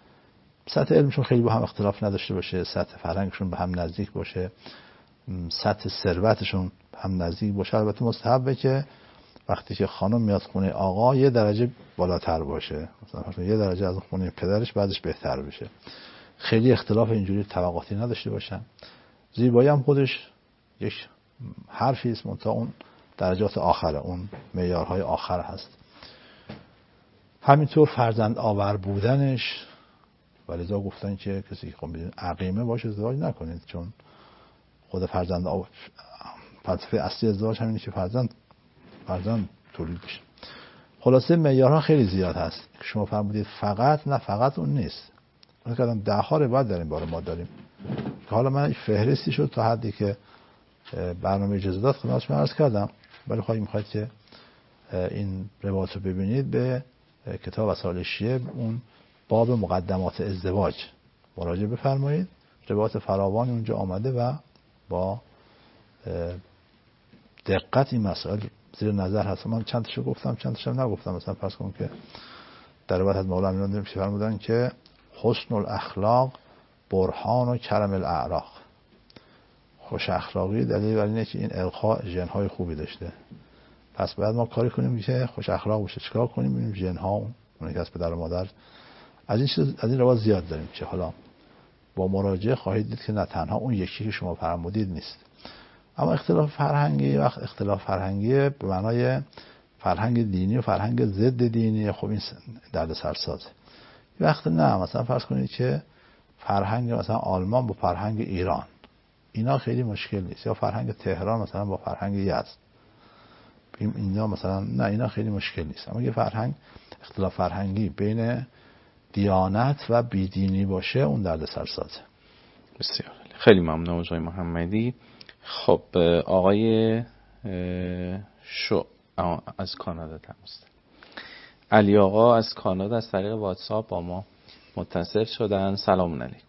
سطح علمشون خیلی با هم اختلاف نداشته باشه، سطح فرهنگشون به هم نزدیک باشه، سطح ثروتشون هم نزدیک باشه. البته مستحبه که وقتی که خانم میاد خونه آقا یه درجه بالاتر باشه، مثلا یه درجه از خونه پدرش بعدش بهتر بشه. خیلی اختلاف اینجوری طبقاتی نداشته باشن. زیبایی هم خودش یک حرفی است، منتها اون درجات آخره، اون معیارهای آخر هست. همینطور فرزند آور بودنش، ولذا گفتن که کسی که خب عقیمه باشه ازدواج نکنید، چون خود فرزند آور، فلسفه اصلی ازدواج همینه که فرزند فرزند تولید بشه. خلاصه معیارها خیلی زیاد هست. شما فرمودید فقط، نه فقط اون نیست. من کردم ده ها روایت در این باره ما داریم که حالا من فهرستی شد تا حدی که برنامه اجازه داد خدمتتون عرض کردم، ولی خواهی میخواید که این روایت رو ببینید به کتاب وسائل شیعه، اون باب مقدمات ازدواج مراجعه بفرمایید. روایت فراوانی اونجا آمده و با دقت این مسائل زیر نظر هست. من چند تاشو گفتم، چند تاشو نگفتم. مثلا فرض کنم که در روایت از مولا امیرالمومنین داریم که فرمودن که حسن الاخلاق برهان و کرم الاعراق، خوش اخلاقی دلیل بر اینه که این القا ژن‌های خوبی داشته. پس باید ما کاری کنیم که خوش اخلاق باشه. چیکار کنیم؟ ببینیم ژن‌ها اون که از پدر و مادر از این چیز، از این روایت زیاد داریم که حالا با مراجعه خواهید دید که نه تنها اون یکی که شما فرمودید نیست. اما اختلاف فرهنگی وقت اختلاف فرهنگی به معنای فرهنگ دینی و فرهنگ ضد دینی، خب این درد سرسازه. یه وقت نه، مثلا فرض کنید که فرهنگ مثلا آلمان با فرهنگ ایران، اینا خیلی مشکل نیست، یا فرهنگ تهران مثلا با فرهنگ یزد، اینا مثلا نه، اینا خیلی مشکل نیست. اما یه فرهنگ اختلاف فرهنگی بین دیانت و بیدینی باشه، اون درد سرسازه. بسیار خیلی ممنون آقای محمدی. خب آقای شو از کانادا تماس داریم. علی آقا از کانادا از طریق واتساپ با ما متصل شدن. سلام علیکم.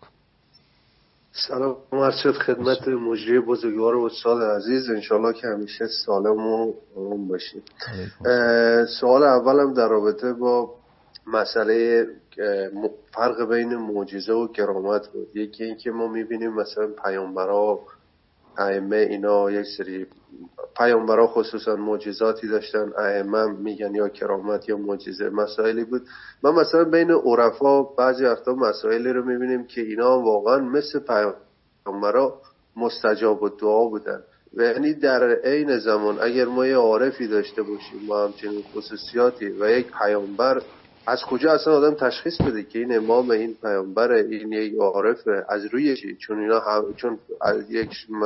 سلام عرض خدمت مجری بزرگوار و استاد عزیز، انشالله که همیشه سالم و آروم باشید. سوال اولم در رابطه با مسئله فرق بین معجزه و کرامت بود. یکی این که ما میبینیم مثلا پیامبرا، ائمه، اینا یک سری پیامبرا خصوصا معجزاتی داشتن، ائمه میگن یا کرامت یا معجزه، مسائلی بود. من مثلا بین عرفا بعضی وقتا مسائلی رو میبینیم که اینا واقعا مثل پیامبرا مستجاب الدعا بودن، و یعنی در عین زمان اگر ما یه عارفی داشته باشیم با همچنین خصوصیاتی و یک پیامبر، از کجا اصلا آدم تشخیص بده که این امام، این پیامبر، این یک عارفه؟ از روی چی؟ چون اینا هم... چون یک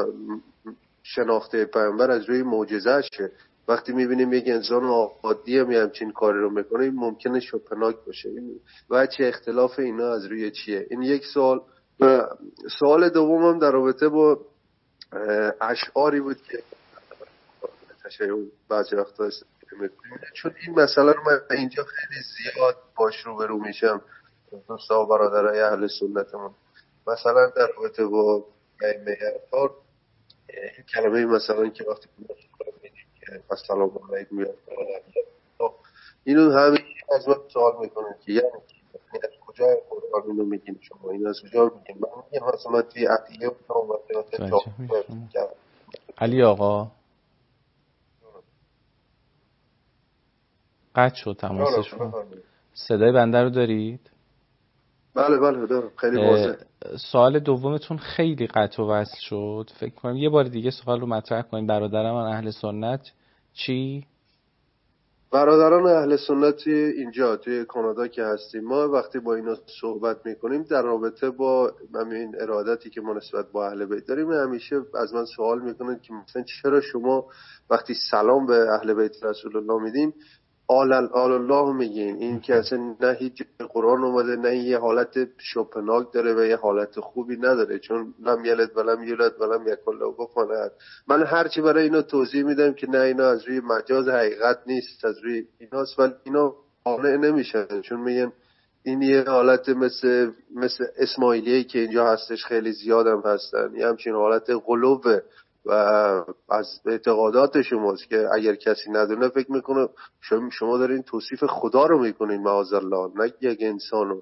شناخته پیامبر از روی معجزه‌شه. وقتی میبینیم یک انسان عادی هم همچین کاری رو میکنه، این ممکنه شپناک باشه. این و چه اختلاف اینا از روی چیه؟ این یک سوال. و سوال دومم در رابطه با اشعاری بود که تشیع بعضی وقتا چون این مسئله رو من اینجا خیلی زیاد باش روبرو میشم، دوستا و برادرای اهل سنتمون، مثلا در رابطه با ائمه اطهار، این کلمه مثلا که وقتی میگیم که السلام علیکم یا اینو همین از من سوال میکنن که یعنی از کجا قرآن اینو میگین شما؟ این از کجا میگین؟ من میگم مثلا توی عقیده و اومده. علی آقا قطع شد تماسشون. صدای بنده رو دارید؟ بله بله دارم، خیلی واضح. سوال دومتون خیلی قطع و وصل شد. فکر کنم یه بار دیگه سوال رو مطرح کنیم. برادران اهل سنت چی؟ برادران اهل سنت اینجا توی کانادا که هستیم، ما وقتی با اینا صحبت میکنیم در رابطه با همین ارادتی که ما نسبت با اهل بیت داریم، همیشه از من سوال میکنن که مثلا چرا شما وقتی سلام به اهل بیت رسول الله میدین آل الله میگین؟ این که اصلا نه هیچ قرآن اومده، نه یه حالت شپناک داره و یه حالت خوبی نداره، چون لم یلد ولم یولد ولم یکن له کفوا احد. من هرچی برای اینا توضیح میدم که نه اینا از روی مجاز حقیقت نیست، از روی ایناست، ولی اینا قانع نمیشن، چون میگن این یه حالت مثل مثل اسماعیلیه که اینجا هستش، خیلی زیادم هستن، یه همچین حالت غلوه و از اعتقادات شماست که اگر کسی ندونه فکر میکنه شما دارین توصیف خدا رو میکنین معاذ الله، نه یک انسانو.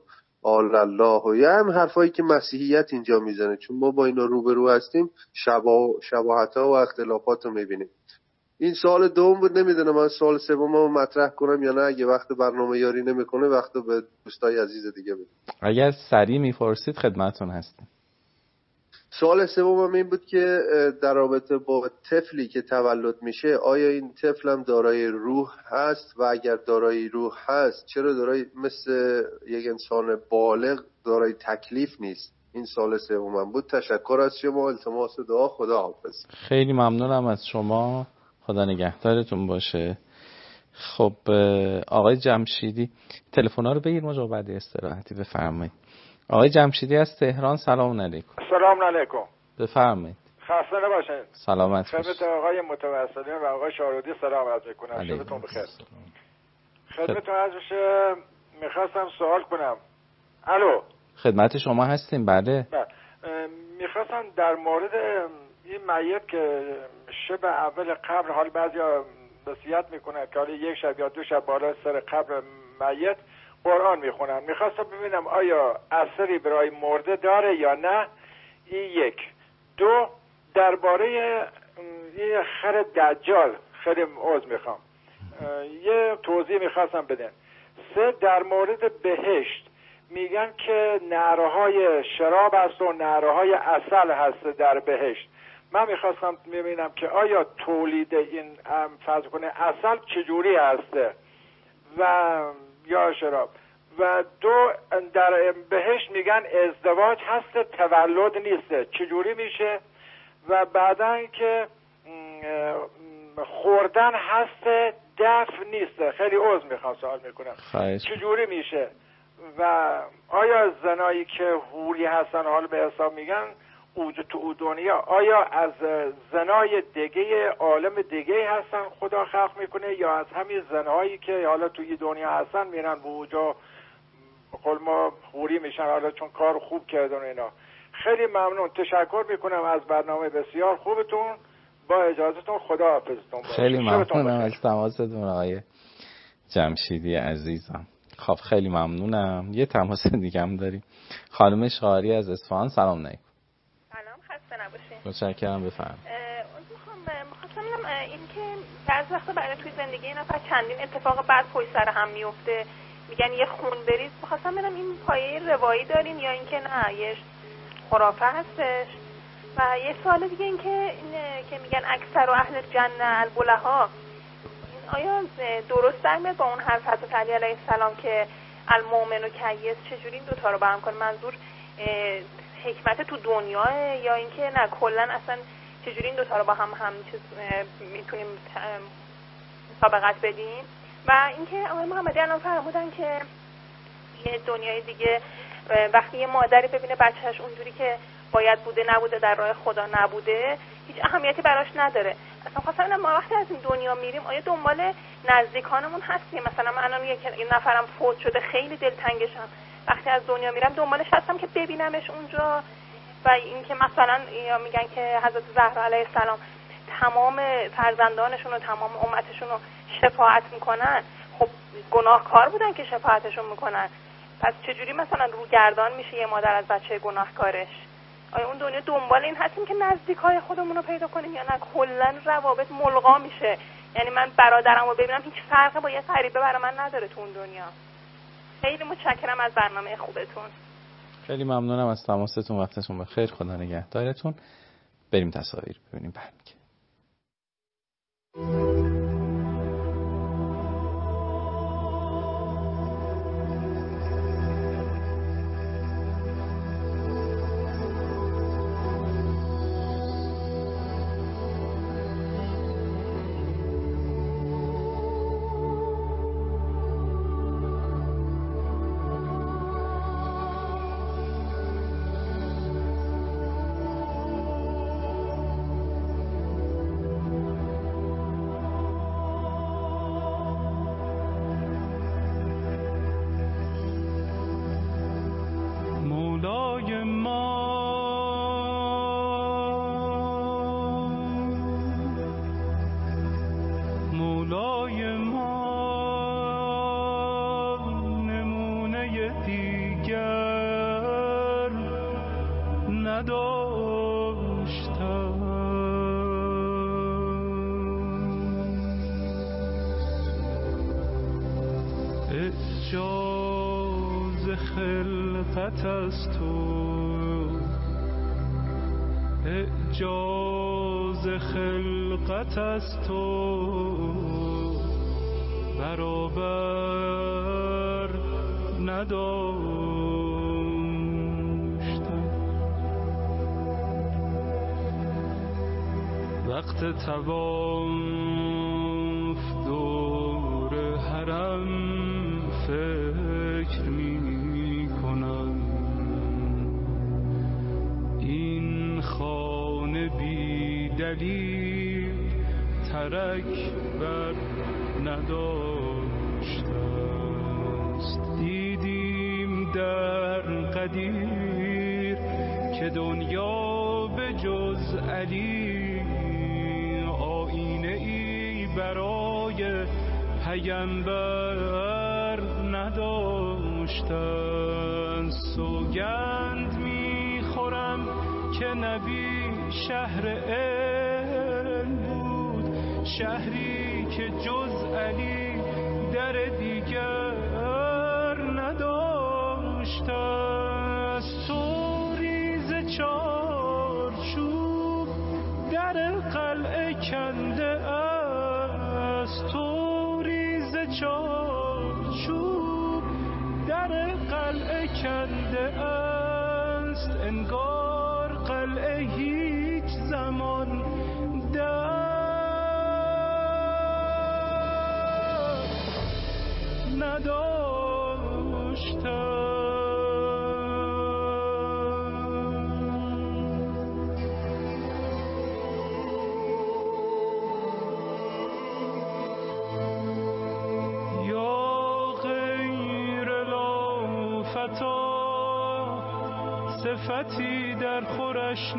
آل الله و یا هم حرفایی که مسیحیت اینجا میزنه، چون ما با اینا روبرو هستیم، شبا شباهت ها و اختلافات رو میبینیم. این سوال دوم بود، نمیدونم من سوال سومو مطرح کنم یا نه. اگه وقت برنامه یاری نمیکنه وقت به دوستای عزیز دیگه بدیم. اگر سریع میپرسید خدمتتون هستیم. سوال سومم این بود که در رابطه با طفلی که تولد میشه، آیا این طفل هم دارای روح هست و اگر دارای روح هست چرا دارای مثل یک انسان بالغ دارای تکلیف نیست؟ این سوال سومم بود. تشکر از شما، التماس دعا، خدا حافظ. خیلی ممنونم از شما، خدا نگهدارتون باشه. خب آقای جمشیدی تلفن‌ها رو بگیر ما بعد استراحتی بفرمایید. آقای جمشیدی از تهران، سلام علیکم. سلام علیکم. بفرمایید. خسته نباشید. سلامت باشید. خدمت آقای متوسلین و آقای شارودی سلام عرض می‌کنم. شبتون بخیر. خدمتتون عرض بشه، می‌خواستم سوال کنم. الو. خدمت شما هستیم. بله. می‌خواستم در مورد این میت که شب اول قبر، حال بعضیا وصیت میکنن که حالا یک شب یا دو شب بالا سر قبر میت قرآن میخونن. میخواستم ببینم آیا اثری برای مرده داره یا نه. این یک. دو، درباره یه خر دجال خیلی عذر میخوام یه توضیح میخواستم بدن. سه، در مورد بهشت میگن که نهرهای شراب هست و نهرهای عسل هست در بهشت. من میخواستم ببینم که آیا تولید این فرض کنه عسل چجوری هسته و یا شراب. و دو، در بهشت میگن ازدواج هست تولد نیسته، چجوری میشه؟ و بعدا که خوردن هست دفع نیسته. خیلی عذر میخوام سوال میکنم چجوری میشه؟ و آیا زنایی که حوری هستن حال به حساب میگن اوج تو دنیا، آیا از زنای دیگه عالم دیگه هستن خدا خلق میکنه یا از همین زنهایی که حالا توی دنیا هستن میرن به اوجا قول ما حوری میشن حالا چون کار خوب کردن اینا. خیلی ممنون، تشکر میکنم از برنامه بسیار خوبتون. با اجازهتون خدا حافظتون باشه. خیلی ممنونم از تماستون آقای جمشیدی عزیزم. خب خیلی ممنونم. یه تماس دیگه هم داریم. خانم شاری از اصفهان، سلام علیکم. سلام، خسته نباشین. متشکرم، بفرمایید. میخوام میخواستم ببینم این که بعضی وقتا برای توی زندگی این نفر چندین اتفاق بعد پشت سر هم میفته، میگن یه خون بریز. میخواستم ببینم این پایه روایی دارین یا اینکه نه یه خرافه هستش. و یه سوال دیگه این که این که میگن اکثر و اهل جنه البلها، آیا درست در میاد با اون حرف حضرت علی علیه السلام که المؤمن و کیس، چجوری این دوتا رو با هم کنه؟ منظور حکمت تو دنیاه یا اینکه نه کلا اصلا چجوری این دوتا رو با هم هم چیز میتونیم مسابقت بدیم؟ و اینکه آقای محمدی الان فرمودن که یه دنیای دیگه وقتی یه مادری ببینه بچهش اونجوری که باید بوده نبوده، در راه خدا نبوده، هیچ اهمیتی براش نداره. اصلا خواستم ببینم ما وقتی از این دنیا میریم آیا دنبال نزدیکانمون هستیم؟ مثلا من الان یک نفرم فوت شده خیلی دلتنگشم، وقتی از دنیا میرم دنبالش هستم که ببینمش اونجا. و اینکه مثلا یا میگن که حضرت زهرا علیه السلام تمام فرزندانشون و تمام امتشون رو شفاعت میکنن. خب گناهکار بودن که شفاعتشون میکنن، پس چجوری مثلا روگردان میشه یه مادر از بچه گناهکارش؟ آیا اون دنیا دنبال این هستیم که نزدیکای خودمون رو پیدا کنیم یا نه کلا روابط ملغا میشه؟ یعنی من برادرم رو ببینم هیچ فرقی با یه غریبه برای من نداره تو اون دنیا. خیلی متشکرم از برنامه خوبتون. خیلی ممنونم از تماستون، وقتتون بخیر، خدا نگهدارتون. بریم تصاویر ببینیم برمیگردیم. نداشتم. اعجاز خلقت از تو، اعجاز خلقت از تو برابر نداشتم. وقت طواف دور حرم فکر می کنم، این خانه بی دلیل ترک بر نداشته است. دیدیم در قدیر که دنیا به جز علی آینه ای برای پیامبر نداشتند. سوگند میخورم که نبی شهر علم بود، شهری که جز علی در دیگر نداشتند. سوریز چارچوب در قلعه کنده است، توریز چارچوب در قلعه کنده است. انگار قلعه هیچ زمان در نداشتم. صفتی در خورش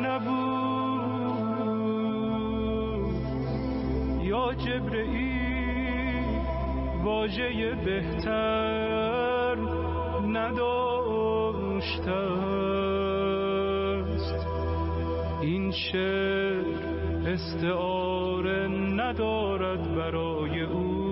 نبود، یا جبرئیل واژه بهتر نداشته است. این شعر استعاره ندارد برای او،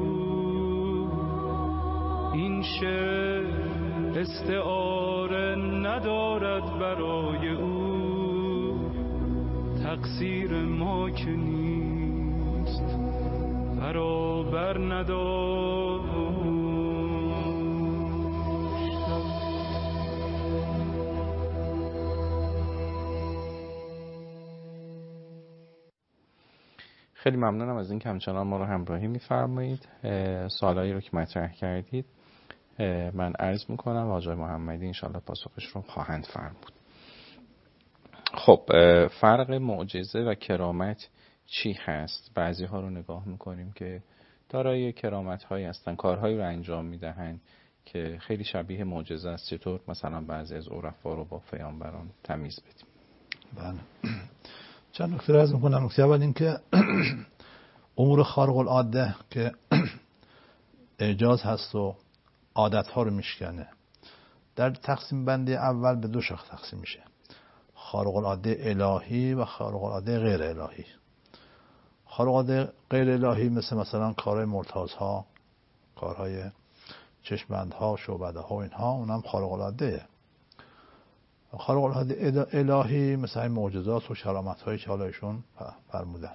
این شعر استعاره ندارد برای او. تقصیر ما که نیست برابر نداشتم. خیلی ممنونم از این که همچنان ما رو همراهی می‌فرمایید. سوالایی رو که مطرح کردید من عرض میکنم و آقای محمدی انشالله پاسخش رو خواهند فرمود. خب فرق معجزه و کرامت چی هست؟ بعضی ها رو نگاه میکنیم که دارای کرامت هایی هستن، کارهایی رو انجام میدهند که خیلی شبیه معجزه است. چطور مثلا بعضی از عرفا رو با پیامبران تمیز بدیم؟ بله، چند نکته عرض میکنم. نکته اول این که امور خارق العاده که اعجاز هست و عادت ها رو میشکنه، در تقسیم بندی اول به دو شاخه تقسیم میشه: خارق العاده الهی و خارق العاده غیر الهی. خارق العاده غیر الهی مثل مثلا کارهای مرتاض ها، کارهای چشمند ها، شعبده ها و اینها، اونم خارق العاده. خارق العاده الهی مثل معجزات و کرامت هایی که حالا ایشون فرمودن.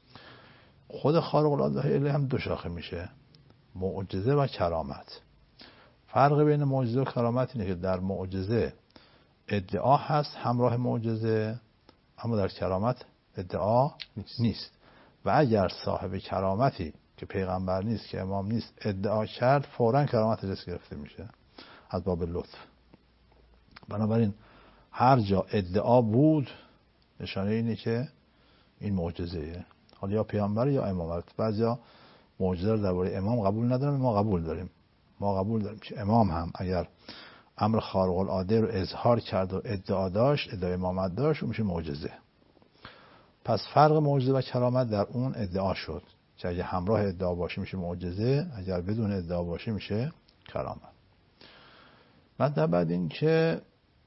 خود خارق العاده الهی هم دو شاخه میشه: معجزه و کرامت. فرق بین معجزه و کرامت اینه که در معجزه ادعا هست همراه معجزه، اما در کرامت ادعا نیست. نیست. و اگر صاحب کرامتی که پیغمبر نیست، که امام نیست، ادعا کرد، فوراً کرامت ازش گرفته میشه از باب لطف. بنابراین هر جا ادعا بود نشانه اینه که این معجزه‌ایه، حالا یا پیغمبر یا امامت. بعضیا معجزه رو درباره امام قبول ندارن، ما قبول داریم. ما قبول داریم که امام هم اگر امر خارق العاده رو اظهار کرد و ادعا داشت، ادعای امامت داشت، اون میشه معجزه. پس فرق معجزه و کرامت در اون ادعا شد که اگر همراه ادعا باشه میشه معجزه، اگر بدون ادعا باشه میشه کرامت. مطلب بعد این که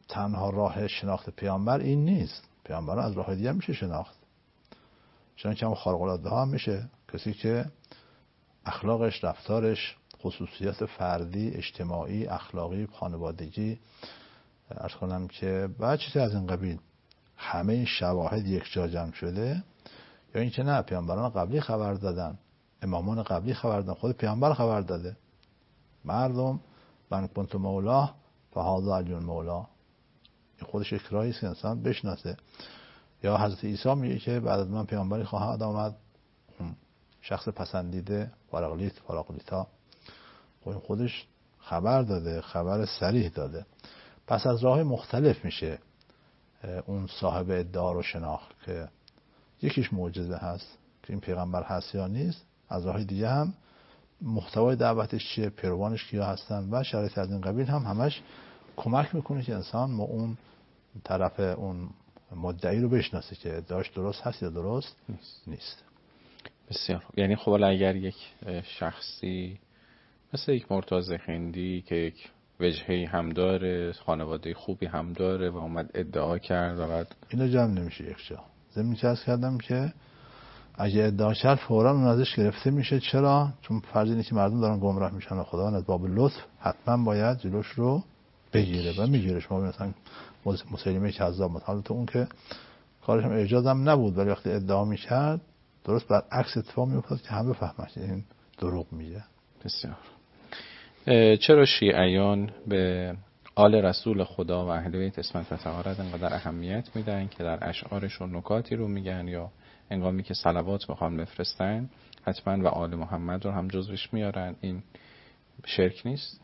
تنها راه شناخت پیامبر این نیست. پیامبر از راه دیگه میشه شناخت. چون که هم خارق العاده ها میشه کسی که اخلاقش، رفتارش، خصوصیات فردی، اجتماعی، اخلاقی، خانوادگی، عرض کنم که بعد چیزی از این قبیل همه این شواهد یک جا جمع شده، یا اینکه نه پیامبران قبلی خبر دادن، امامان قبلی خبر دادن، خود پیامبر خبر داده، مردم من کنت مولا فهذا علی مولا، این خودش یک راهی است که انسان بشناسه. یا حضرت عیسی میگه که بعد از من پیامبری خواهد آمد، شخص پسندیده پاراقلیت پاراقلیتا، خب این خودش خبر داده، خبر صریح داده. پس از راه مختلف میشه اون صاحب ادعا رو شناخت که یکیش معجزه هست که این پیغمبر هست یا نیست، از راه دیگه هم محتوای دعوتش چیه، پیروانش کیا هستن و شرایط از این قبیل هم همش کمک میکنه که انسان ما اون طرف اون مدعی رو بشناسه که ادعاش درست هست یا درست نیست. نیست. بسیار. یعنی خب اگر یک شخصی مثل یک مرتضی خندی که یک وجهی هم داره، خانواده خوبی هم داره و اومد ادعا کرد و بعد اینا جمع نمیشه یک جا. ضمن که عرض کردم که اگه ادعا کرد فوراً اون ازش گرفته میشه. چرا؟ چون فرض اینه که مردم دارن گمراه میشن و خداوند از باب لطف حتما باید جلوش رو بگیره و میگیره. شما مثلا مسیلمه کذاب مثلا تو اون که کارش هم اعجاز هم نبود، ولی وقتی ادعا میکرد درست برعکس اتفاق میافتاد که همه بفهمن این دروغ میگه. بسیار. چرا شیعیان به آل رسول خدا و اهل بیت اسمت و طهارت انقدر اهمیت میدن که در اشعارشون نکاتی رو میگن یا انگامی که صلوات میخوان بفرستن حتما و آل محمد رو هم جزوش میارن؟ این شرک نیست؟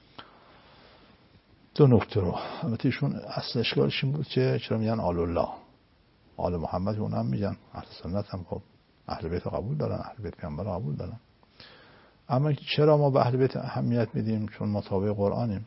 دو نکته رو البته ایشون اصل اشکالش این بود که چرا میگن آل الله، آل محمد اون هم میگن، اهل سنت هم خب اهل بیت قبول دارن، اهل بیت پیامبر قبول دارن. اما چرا ما به اهل بیت اهمیت میدیم؟ چون ما تابع قرآنیم.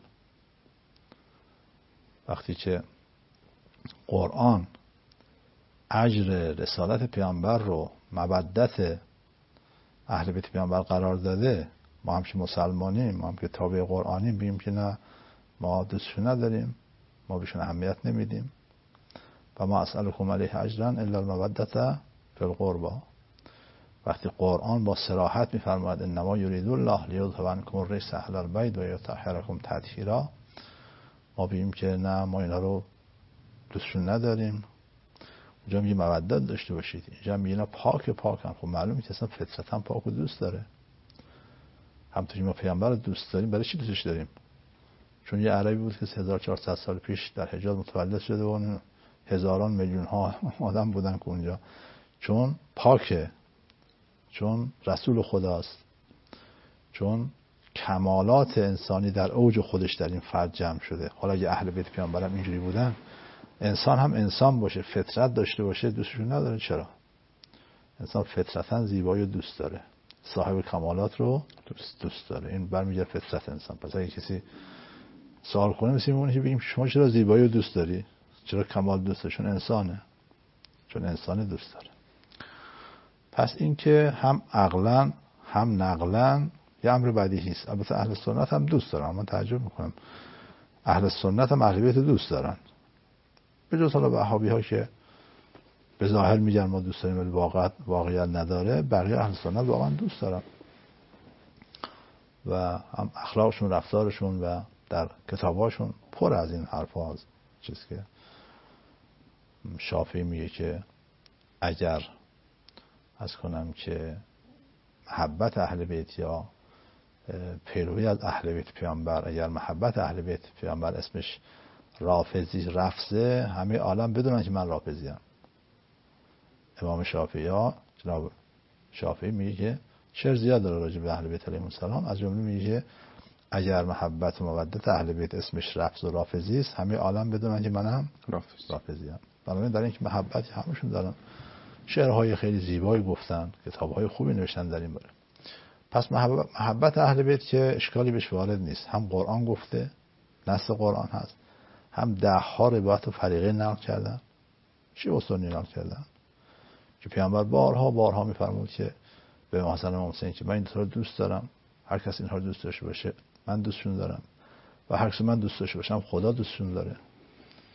وقتی که قرآن اجر رسالت پیامبر رو مودت اهل بیت پیامبر قرار داده، ما هم که مسلمانیم، ما هم که تابع قرآنیم، بگیم که نه ما دوستشون نداریم، ما بهشون اهمیت نمیدیم. و ما اسألکم علیه اجرا الا المودة فی القربى. وقتی قرآن با صراحت میفرماید انما یرید الله لیذهب عنکم الرجس اهل البیت و یطهرکم تطهیرا، ما بگیم که نه ما اینا رو دوستشون نداریم. اونجا میگه مودت داشته باشید، اینجا میگه اینا پاک پاکن. خب معلومه که اصلا فطرتا پاک و دوست داره. همونطوری ما پیامبر رو دوست داریم، برای چی دوستش داریم؟ چون یه عربی بود که هزار و چهارصد سال پیش در حجاز متولد شده و هزاران میلیون ها آدم بودن که اونجا، چون پاکه، چون رسول خداست، چون کمالات انسانی در اوج خودش در این فرد جمع شده. حالا اگه اهل بیت پیامبر هم اینجوری بودن، انسان هم انسان باشه، فطرت داشته باشه، دوستشون نداره. چرا؟ انسان فطرتا زیبایی رو دوست داره، صاحب کمالات رو دوست دوست داره. این برمیگرده فطرت انسان. پس اگه کسی سوال کنه مثل اون که بگیم شما چرا زیبایی رو دوست داری؟ چرا کمال دوست داری؟ چون انسانه، چون انسان دوست داره. پس این که هم عقلا هم نقلا یه امر بدیهی است. البته اهل سنت هم دوست دارن. من تعجب میکنم اهل سنت هم اهل بیت دوست دارن، به جز حالا وهابی ها که به ظاهر میگن ما دوست داریم ولی واقعا واقعیت نداره. بقیه اهل سنت واقعا دوست دارن و هم اخلاقشون، رفتارشون و در کتاباشون پر از این حرفا هست. چیزی که شافعی میگه که اگر از کنم که محبت اهل بیت یا پیروی از اهل بیت پیامبر، اگر محبت اهل بیت پیامبر اسمش رافضی رفضه، همه عالم بدونن که من رافضی ام. امام شافعی ها جناب شافعی میگه که شعر زیاد داره راجع به اهل بیت علیهم السلام، از جمله میگه که اگر محبت و مودت اهل بیت اسمش رفض و رافضی است، همه عالم بدونن که منم رافض رافضی ام. بنابراین در این که محبت همشون دارن، شعرهای خیلی زیبایی گفتن، کتابهای خوبی نوشتن در این باره. پس محبت اهل بیت که اشکالی بهش وارد نیست. هم قرآن گفته، نص قرآن هست، هم ده ها روایت و فریقه نقل کردن، چی اصولی نقل کردن که پیامبر بارها بارها میفرمود که به حسن امام حسین که من این رو دوست دارم، هر کس اینها رو دوست داشته باشه من دوستشون دارم و هر کس من دوست داشته باشم خدا دوستشون داره.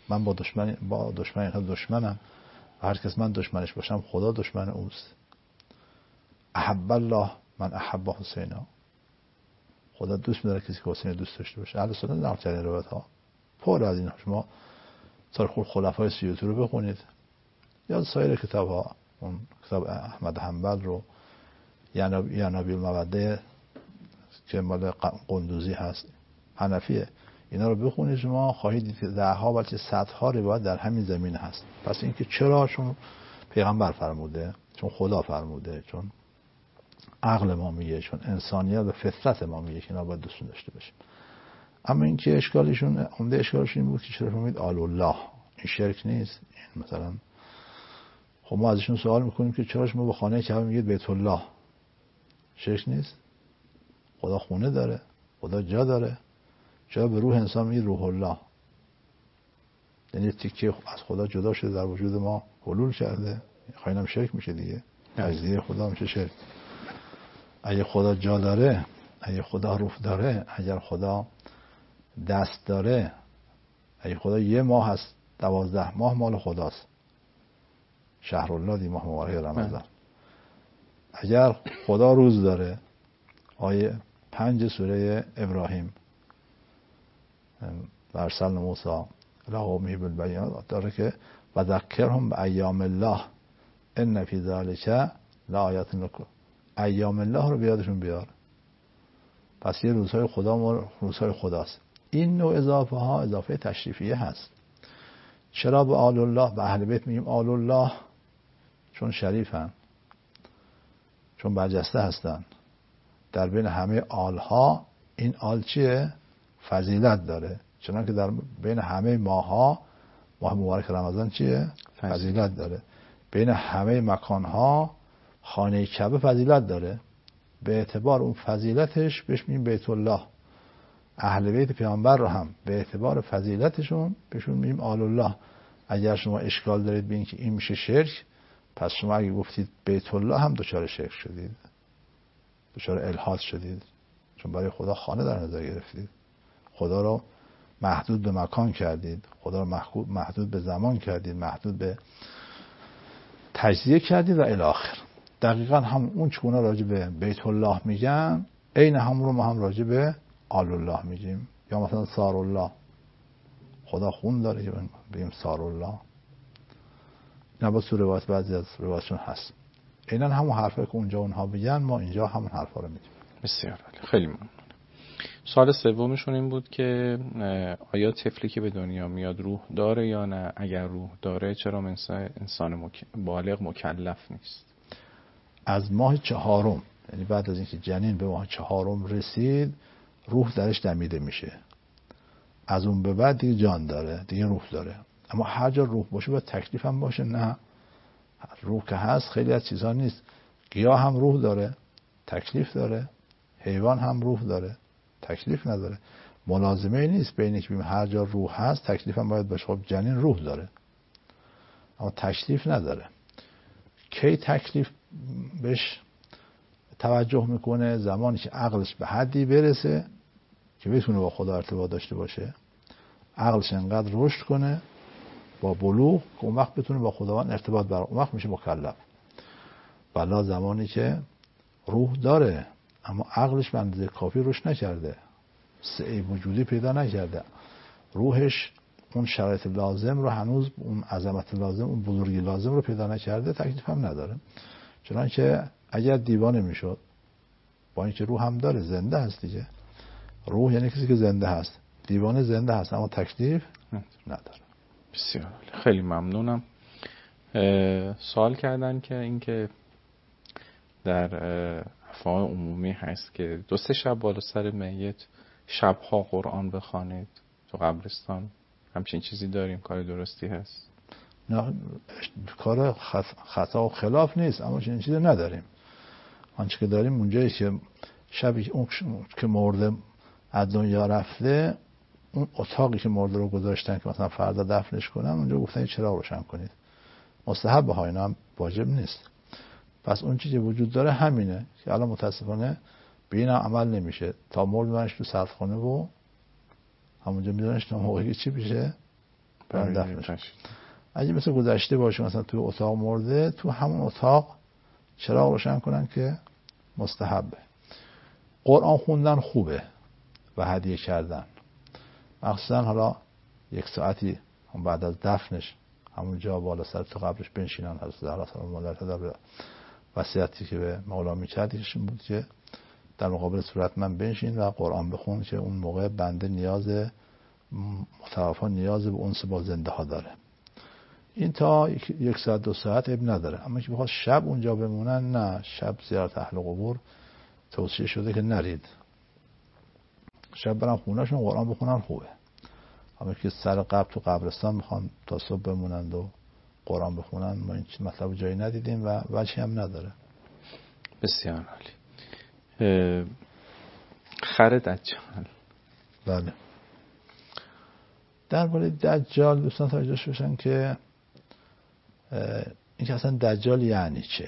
من با دشمن با دشمن اینها دشمنم، هر کس من دشمنش باشم خدا دشمن اوست. احب الله من احب حسینا، خدا دوست می‌داره کسی که حسین دوست داشته باشه. اهل سنت نقل کردن روایت ها پر از اینها. شما تاریخ الخلفای سیوطی رو بخونید یا سایر کتاب ها، اون کتاب احمد حنبل رو، یا نبی الموده که مال قندوزی هست حنفیه، اینا رو بخونید شما خواهید دید که ده ها بلکه صدها روایت در همین زمین هست. پس اینکه چرا؟ چون پیغمبر فرموده، چون خدا فرموده، چون عقل ما میگه، چون انسانیت و فطرت ما میگه که اینا باید دوستون داشته باشیم. اما اینکه اشکالشون، عمده اشکالشون این بود که چرا فرمود آل الله، این شرک نیست؟ این مثلا خب ما ازشون سوال میکنیم که چرا شما به خانه کعبه میگید بیت الله، شرک نیست؟ خدا خونه داره، خدا جا داره، چرا به روح انسان میگید روح الله؟ یعنی تیکه از خدا جدا شده در وجود ما حلول کرده، خواهینم شرک میشه دیگه، تجزیه خدا میشه شرک. اگه خدا جا داره، اگه خدا روح داره، اگر خدا دست داره، اگه خدا یه ماه هست، دوازده ماه مال خداست، شهر الله دی ماه مبارک رمضان. اگر خدا روز داره، آیه پنج سوره ابراهیم و ارسلنا موسی الی قومه بالبیانات داره که و ذکرهم بایام الله ان فی ذلک لآیات لکم، ایام الله رو بیادشون بیار. پس یه روزهای خدا و روزهای خداست. این نوع اضافه ها اضافه تشریفیه هست. چرا به آل الله، به اهل بیت میگیم آل الله؟ چون شریفن، چون برجسته هستن. در بین همه آلها این آل چیه؟ فضیلت داره. چنانکه در بین همه ماها ماه مبارک رمضان چیه؟ فضیلت داره. بین همه مکانها خانه کعبه فضیلت داره. به اعتبار اون فضیلتش بهش میگیم بیت الله. اهل بیت پیامبر رو هم به اعتبار فضیلتشون بهشون میگیم آل الله. اگر شما اشکال دارید به این که این میشه شرک، پس شما اگه گفتید بیت الله هم دچار شرک شدید، دچار الحاد شدید، چون برای خدا خانه در نظر گرفتید، خدا رو محدود به مکان کردید، خدا رو محدود به زمان کردید، محدود به تجزیه کردید و الی آخر. دقیقاً هم اون چگونه راجع به بیت الله میگن، عین همون رو ما هم راجع به آل الله میگیم. یا مثلا سار الله، خدا خون داره که بگیم سار الله. نه با سوره روایت بعضی از روایتشون هست. عیناً همون حرفایی که اونجا اونها میگن ما اینجا همون حرفا رو میگیم. بسیار عالی، خیلی ممنون. سوال سومشون این بود که آیا طفلی که به دنیا میاد روح داره یا نه؟ اگر روح داره چرا انسان مک... بالغ مکلف نیست؟ از ماه چهارم، یعنی بعد از اینکه جنین به ماه چهارم رسید، روح درش دمیده میشه. از اون به بعد دیگه جان داره، دیگه روح داره. اما هر جا روح باشه باید تکلیف هم باشه؟ نه، روح که هست خیلی از چیزها نیست. گیاه هم روح داره، تکلیف داره. حیوان هم روح داره، تکلیف نداره. ملازمه نیست بین اینکه هر جا روح هست تکلیف هم باید باشه. خب جنین روح داره اما تکلیف نداره. کی تکلیف بهش توجه میکنه؟ زمانی که عقلش به حدی برسه که بتونه با خدا ارتباط داشته باشه، عقلش انقدر رشد کنه با بلوغ که اون وقت بتونه با خداوند ارتباط برقرار، اون وقت میشه مکلف. بلا زمانی که روح داره اما عقلش به اندازه کافی رشد نکرده، سعی وجودی پیدا نکرده، روحش اون شرایط لازم رو هنوز، اون عظمت لازم، اون بزرگی لازم رو پیدا نکرده، تکلیف هم نداره. چنانکه اگر دیوانه میشد، با اینکه روح هم داره، زنده هست دیگه. روح یعنی کسی که زنده هست، دیوانه زنده هست اما تکلیف نداره. بسیار خیلی ممنونم. سوال کردن که اینکه در افعال عمومی هست که دو سه شب بالا سر میت شبها قرآن بخوانید تو قبرستان، همچین چیزی داریم؟ کار درستی هست؟ نه، کار خطا و خلاف نیست، اما چنین چیزی نداریم. آنچه که داریم اونجایی که شبی اون که مرده از دنیا رفته، اون اتاقی که مرده رو گذاشتن که مثلا فردا دفنش کنن، اونجا گفتن چراغ روشن کنید. مستحب ها، اینا هم واجب نیست. پس اون چیزی وجود داره همینه که الان متاسفانه به این عمل نمیشه. تا مرد منش تو سردخانه و همونجا میدونش تا موقعی چی بشه برن دفنش. اگه مثل گذشته باشه مثلا تو اتاق مرده، تو همون اتاق چراغ روشن کنن که مستحبه. قرآن خوندن خوبه و هدیه کردن، مخصوصا حالا یک ساعتی هم بعد از دفنش همونجا بالا سر تو قبرش بنشینن. حضرت زهرا سلام الله علیها وصیتی که به مولا میکرد این بود که در مقابل صورت من بنشین و قرآن بخون که اون موقع بنده نیاز متوفا نیاز به انس با زنده ها داره. این تا یک ساعت دو ساعت اب نداره. اما که بخواد شب اونجا بمونن، نه، شب زیارت اهل قبور توصیه شده که نرید. شب برن خونهشون قرآن بخونن خوبه. اما که سر قبر تو قبرستان میخوان تا صبح بمونند و قرآن بخونن، ما این مطلب جایی ندیدیم و وجهی هم نداره. بسیار عالی. خر دجال. بله. درباره دجال دوستان توجه داشته باشن که این که اصلا دجال یعنی چه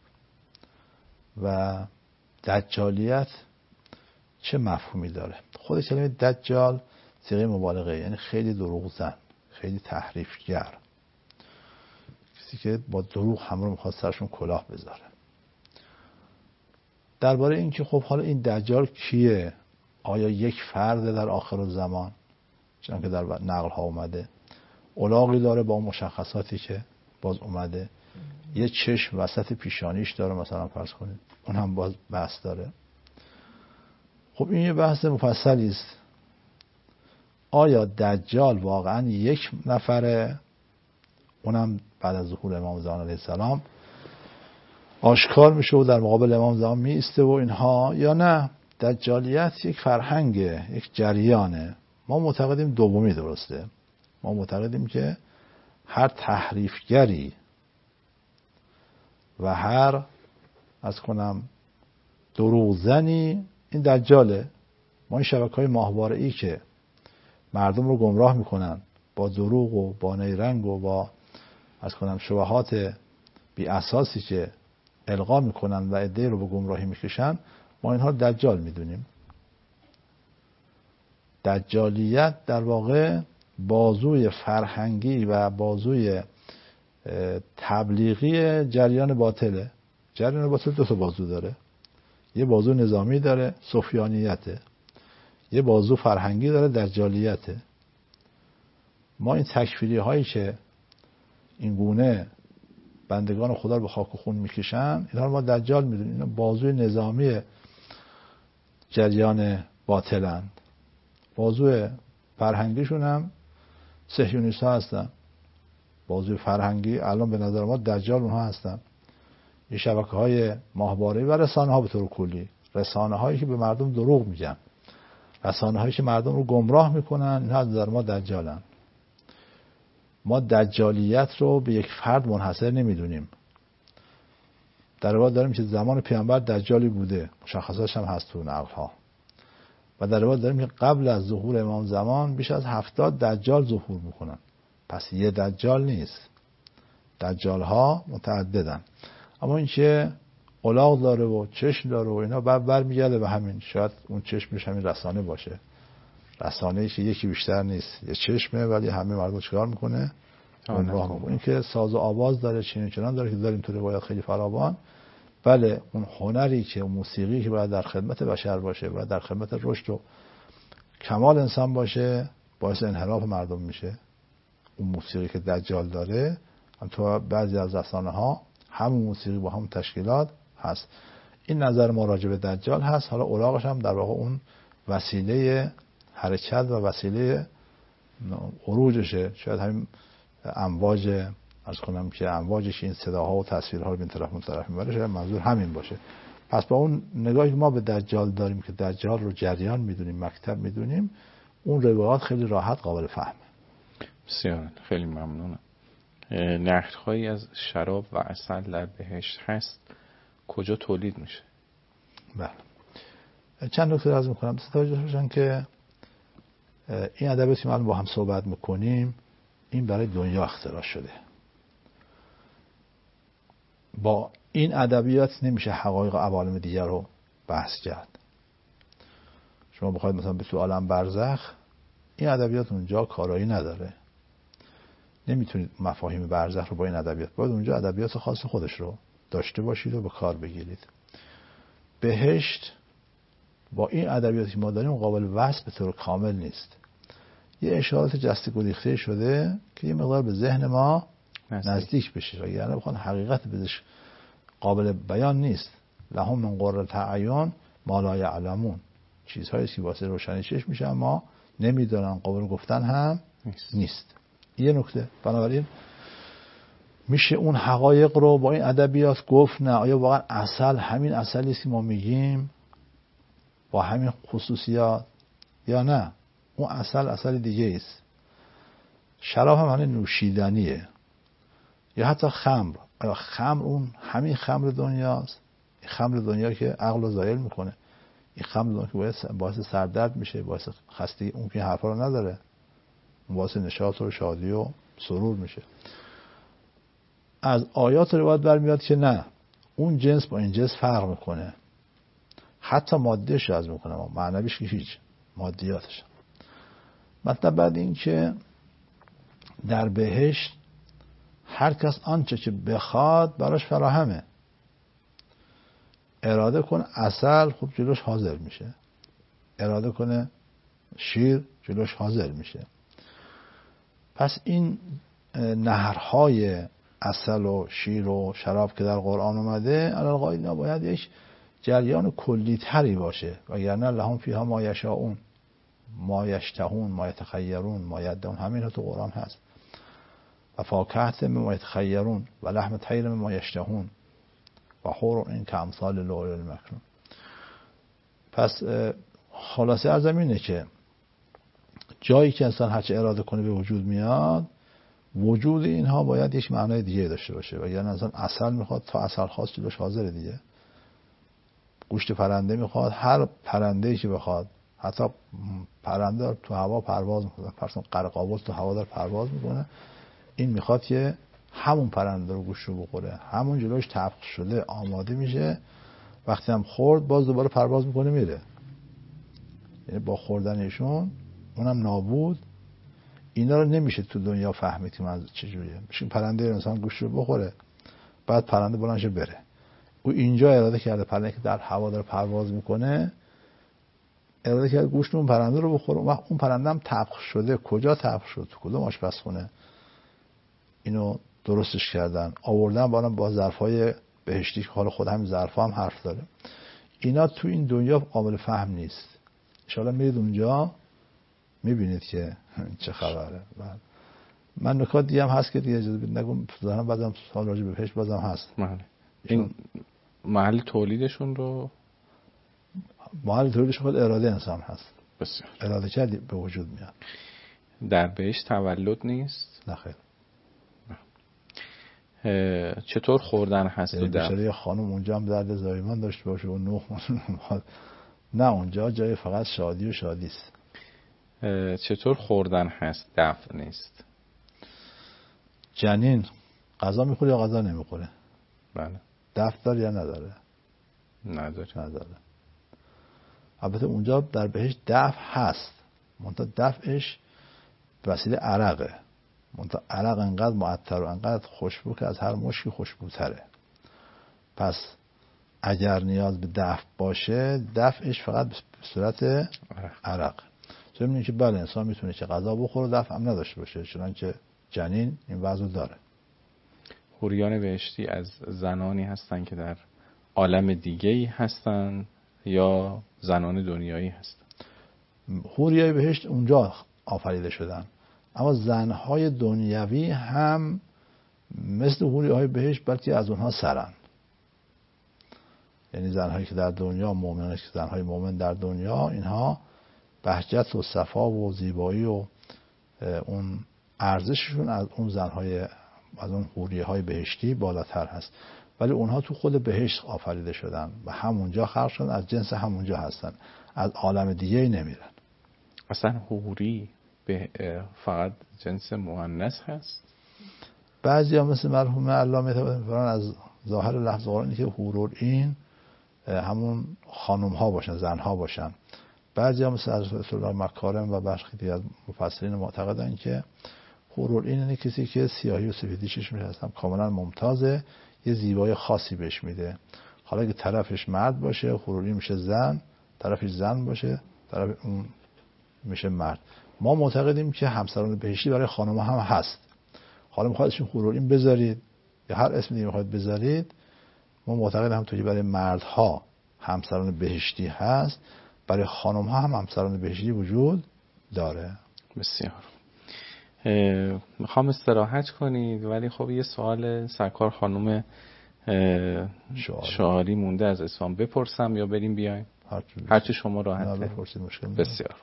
و دجالیت چه مفهومی داره. خود کلمه دجال صیغه مبالغه، یعنی خیلی دروغ زن، خیلی تحریفگر، کسی که با دروغ همه رو میخواد سرشون کلاه بذاره. درباره این که خب حالا این دجال کیه، آیا یک فرد در آخر الزمان چون که در نقل ها اومده، الاغی داره با مشخصاتی که باز اومده، یه چشم وسط پیشانیش داره مثلا فرض کنید، اون هم باز بحث داره. خب این یه بحث مفصلی است. آیا دجال واقعا یک نفره، اونم بعد از ظهور امام زمان علیه السلام آشکار میشه و در مقابل امام زمان می ایسته و اینها، یا نه دجالیت یک فرهنگه، یک جریانه؟ ما معتقدیم دومی درسته. ما معتقدیم که هر تحریفگری و هر از کنم دروغزنی این دجاله. ما این شبکه‌های ماهواره‌ای که مردم رو گمراه میکنن با دروغ و با نیرنگ و با از کنم شبهات بی اساسی که القا میکنن و عده رو به گمراهی میکشن، ما اینها دجال میدونیم. دجالیت در واقع بازوی فرهنگی و بازوی تبلیغی جریان باطله. جریان باطل دو تا بازو داره، یه بازو نظامی داره، سفیانیته، یه بازو فرهنگی داره، دجالیته. ما این تکفیری هایی که این گونه بندگان خدا رو به خاک و خون میکشن، اینها رو ما دجال میدونیم. اینا بازوی نظامی جریان باطلند. بازوی فرهنگیشون هم صهیونیست ها هستن. بازوی فرهنگی الان به نظر ما دجال اونها هستن. این شبکه های ماهواره‌ای و رسانه ها به طور کلی، رسانه هایی که به مردم دروغ میگن، رسانه هایی که مردم رو گمراه میکنن، اینها در ما دجالن. ما دجالیت رو به یک فرد منحصر نمیدونیم. در واقع داریم که زمان پیامبر دجالی بوده، مشخصاتش هم هست تو نقل ها. و در واقع داریم که قبل از ظهور امام زمان بیش از هفتاد دجال ظهور میکنن. پس یه دجال نیست، دجال ها متعددن. اما این که الاغ داره و چشم داره و اینا، بعد برمیگرده به همین. شاید اون چشمش همین رسانه باشه، رسانه‌ای که یکی بیشتر نیست، یه چشمه ولی همه مردم چیکار میکنه؟ گمراه میکنه. این که ساز و آواز داره، چنین چنان داره که داریم تو روایات خیلی فراوان. بله، اون هنری که موسیقی که باید در خدمت بشر باشه، باید در خدمت رشد و کمال انسان باشه، باعث انحراف مردم میشه. اون موسیقی که دجال داره، هم تو بعضی از رسانه ها همون موسیقی با همون تشکیلات هست. این نظر ما راجع به دجال هست. حالا اوراقش هم در واقع اون وسیله حرکت و وسیله عروجشه. شاید همین امواج، از کنم که امواجش این صداها و تصویرها رو به این طرف اون طرف میبره، شاید منظور همین باشه. پس با اون نگاهی که ما به دجال داریم که دجال رو جریان میدونیم، مکتب میدونیم، اون روایات خیلی راحت قابل فهمه. بسیار خیلی ممنونم. نهرهایی از شراب و عسل در بهشت هست، کجا تولید میشه؟ بله، چند نکته عرض میکنم. توجه باشن که این ادبیاتی که ما با هم صحبت میکنیم، این برای دنیا اختراع شده. با این ادبیات نمیشه حقایق عوالم دیگر رو بحث کرد. شما بخواید مثلا به تو عالم برزخ، این ادبیات اونجا کارایی نداره. نمیتونید مفاهیم برزخ رو با این ادبیات، باید اونجا ادبیات خاص خودش رو داشته باشید و به کار بگیرید. بهشت با این ادبیاتی که ما داریم قابل وصف به طور کامل نیست. یه اشارات جسته گریخته شده که یه مقدار به ذهن ما نزدیک, نزدیک بشه و یعنی بخوان حقیقت بهش قابل بیان نیست. لهم من قرة اعین ما لا یعلمون، چیزهایی که واسه روشنی چشم میشه اما نمیدونن، قابل گفتن هم نیست, نیست. یه نکته. بنابراین میشه اون حقایق رو با این ادبیات گفت نه آیا واقعا عسل همین عسلی است که ما میگیم با همین خصوصیات یا نه اون عسل عسل دیگه است. شراب هم همین نوشیدنیه یا حتی خمر، آیا خمر اون همین خمر دنیاست؟ این خمر دنیا که عقل رو زایل میکنه، این خمر دنیا که باعث, باعث سردرد میشه، باعث خستگی، اون که حرفا رو نداره، اون باعث نشاط و شادی و سرور میشه. از آیات روایت برمیاد که نه اون جنس با این جنس فرق میکنه، حتی مادیش از میکنه، معنویش که هیچ، مادیاتش. مطلب بعد این که در بهشت هر کس آنچه که بخواد براش فراهمه. اراده کن عسل، خب جلوش حاضر میشه. اراده کنه شیر، جلوش حاضر میشه. پس این نهرهای عسل و شیر و شراب که در قرآن اومده علالقاعده باید یک جریان کلی تری باشه، وگرنه لهم فیها ما یشاؤون، ما یشتهون، ما یتخیرون، ما یدعون، همین تو قرآن هست. و فاکهة مما یتخیرون و لحم طیر مما یشتهون و حور این که امثال لؤلؤ المکنون. پس خلاصه از اینه که جایی که انسان هرچه اراده کنه به وجود میاد، وجود اینها باید یک معنای دیگه داشته باشه. و یعنی انسان عسل میخواد، تا عسل خواست جلوش حاضره دیگه. گوشت پرنده میخواد، هر پرنده‌ای که بخواد، حتی پرنده تو هوا پرواز میکنه، فرض کن قرقاول تو هوا داره پرواز میکنه، این میخواد که همون پرنده رو گوشت رو بخوره، همون جلوش طبخ شده آماده میشه، وقتی هم خورد باز دوباره پرواز میکنه میره. یعنی با خوردنشون اونم نابود. اینا رو نمیشه تو دنیا فهمید که من چجوریه. میشه پرنده انسان گوشت رو بخوره، بعد پرنده بلندشه بره. او اینجا اراده کرده پرنده که در هوا داره پرواز میکنه، اراده کرده گوشت اون پرنده رو بخوره. اون وقت اون پرنده هم طبخ شده، کجا طبخ شد؟ تو کدوم آشپزخونه؟ اینو درستش کردن، آوردن با با ظرفای بهشتی که حالا خود همین ظرفا هم حرف داره. اینا تو این دنیا قابل فهم نیست. ان شاء الله میرید اونجا میبینید که چه خبره. من نکات دیگه هم هست که دیگه اجازه بدید نگم، ظاهرا بعدم سوال راجع به بهشت بازم هست. محل. این محل تولیدشون رو محل تولیدش خود اراده انسان هست. بسیار. اراده کردی به وجود میاد. در بهشت تولد نیست؟ نه خیر. چطور خوردن هست؟ و در بچه خانم اونجا هم درد زایمان داشته باشه و نه نه اونجا جای فقط شادی و شادی است. چطور خوردن هست؟ دفع نیست. جنین غذا میخوره یا غذا نمیخوره؟ بله. دفع داره یا نداره؟ نداره. نداره. البته اونجا در بهشت دفع هست، منتها دفعش به وسیله عرقه. منتها عرق انقدر معطر و انقدر خوشبو که از هر مشکی خوشبوتره. پس اگر نیاز به دفع باشه، دفعش فقط به صورت عرق. چون میگه که بله انسان میتونه که غذا بخوره و دفع هم نداشته باشه، چنانچه جنین این وضع داره. حوریان بهشتی از زنانی هستن که در عالم دیگه‌ای هستن یا زنان دنیایی هستن؟ حوریای بهشت اونجا آفریده شدن، اما زنهای دنیوی هم مثل حوریهای بهشت بلکه از اونها سرن. یعنی زنهایی که در دنیا مؤمنان، که زنهای مؤمن در دنیا، اینها بهجت و صفا و زیبایی و اون ارزششون از اون زنهای، از اون حوریه های بهشتی بالاتر هست. ولی اونها تو خود بهشت آفریده شدن و همونجا خلق شدن، از جنس همونجا هستن، از عالم دیگه نمیرن. اصلا حوری به فقط جنس مؤنث هست؟ بعضی ها مثل مرحوم علامه میفرمایند از ظاهر لفظ قرآنی که حورالعین همون خانم ها باشن، زن ها باشن. بعضی ها مثل حضرت الله مکارم و برخی دیگه از مفسرین معتقدن که حورالعین اینه کسی که سیاهی و سفیدی چشمش هستن کاملا ممتازه، یه زیبایی خاصی بهش میده. حالا اگه طرفش مرد باشه حورالعین میشه زن، طرفش زن باشه طرف اون میشه مرد. ما معتقدیم که همسران بهشتی برای خانم‌ها هم هست. حالا میخوادشون حورالعین بذارید یا هر اسم دیگه میخواید بذارید، ما معتقدیم همونطوری برای مردها همسران بهشتی هست، برای خانم‌ها هم همسران بهشتی وجود داره. بسیار. میخوام استراحت کنید، ولی خب یه سوال سرکار خانم شعاری مونده از اصفهان بپرسم یا بریم بیایم؟ هرچی شما راحته. بسیار.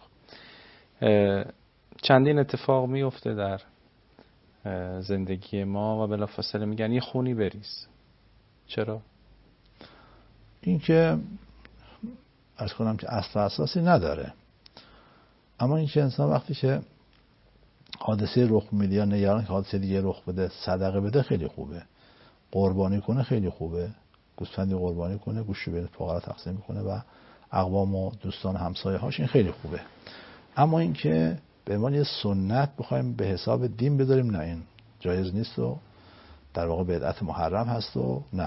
چندین اتفاق میفته در زندگی ما و بلافاصله میگن یه خونی بریز. چرا؟ این که عرض کنم که اصل اساسی نداره، اما این که انسان وقتی که حادثه رخ میده یا نگران که حادثه دیگه رخ بده صدقه بده خیلی خوبه، قربانی کنه خیلی خوبه، گوسفندی قربانی کنه گوشت بین فقرا تقسیم کنه و اقوام و دوستان همسایه هاش، این خیلی خوبه. اما این که به عنوان یه سنت بخوایم به حساب دین بذاریم، نه، این جایز نیست و در واقع بدعت محرم هست و نه.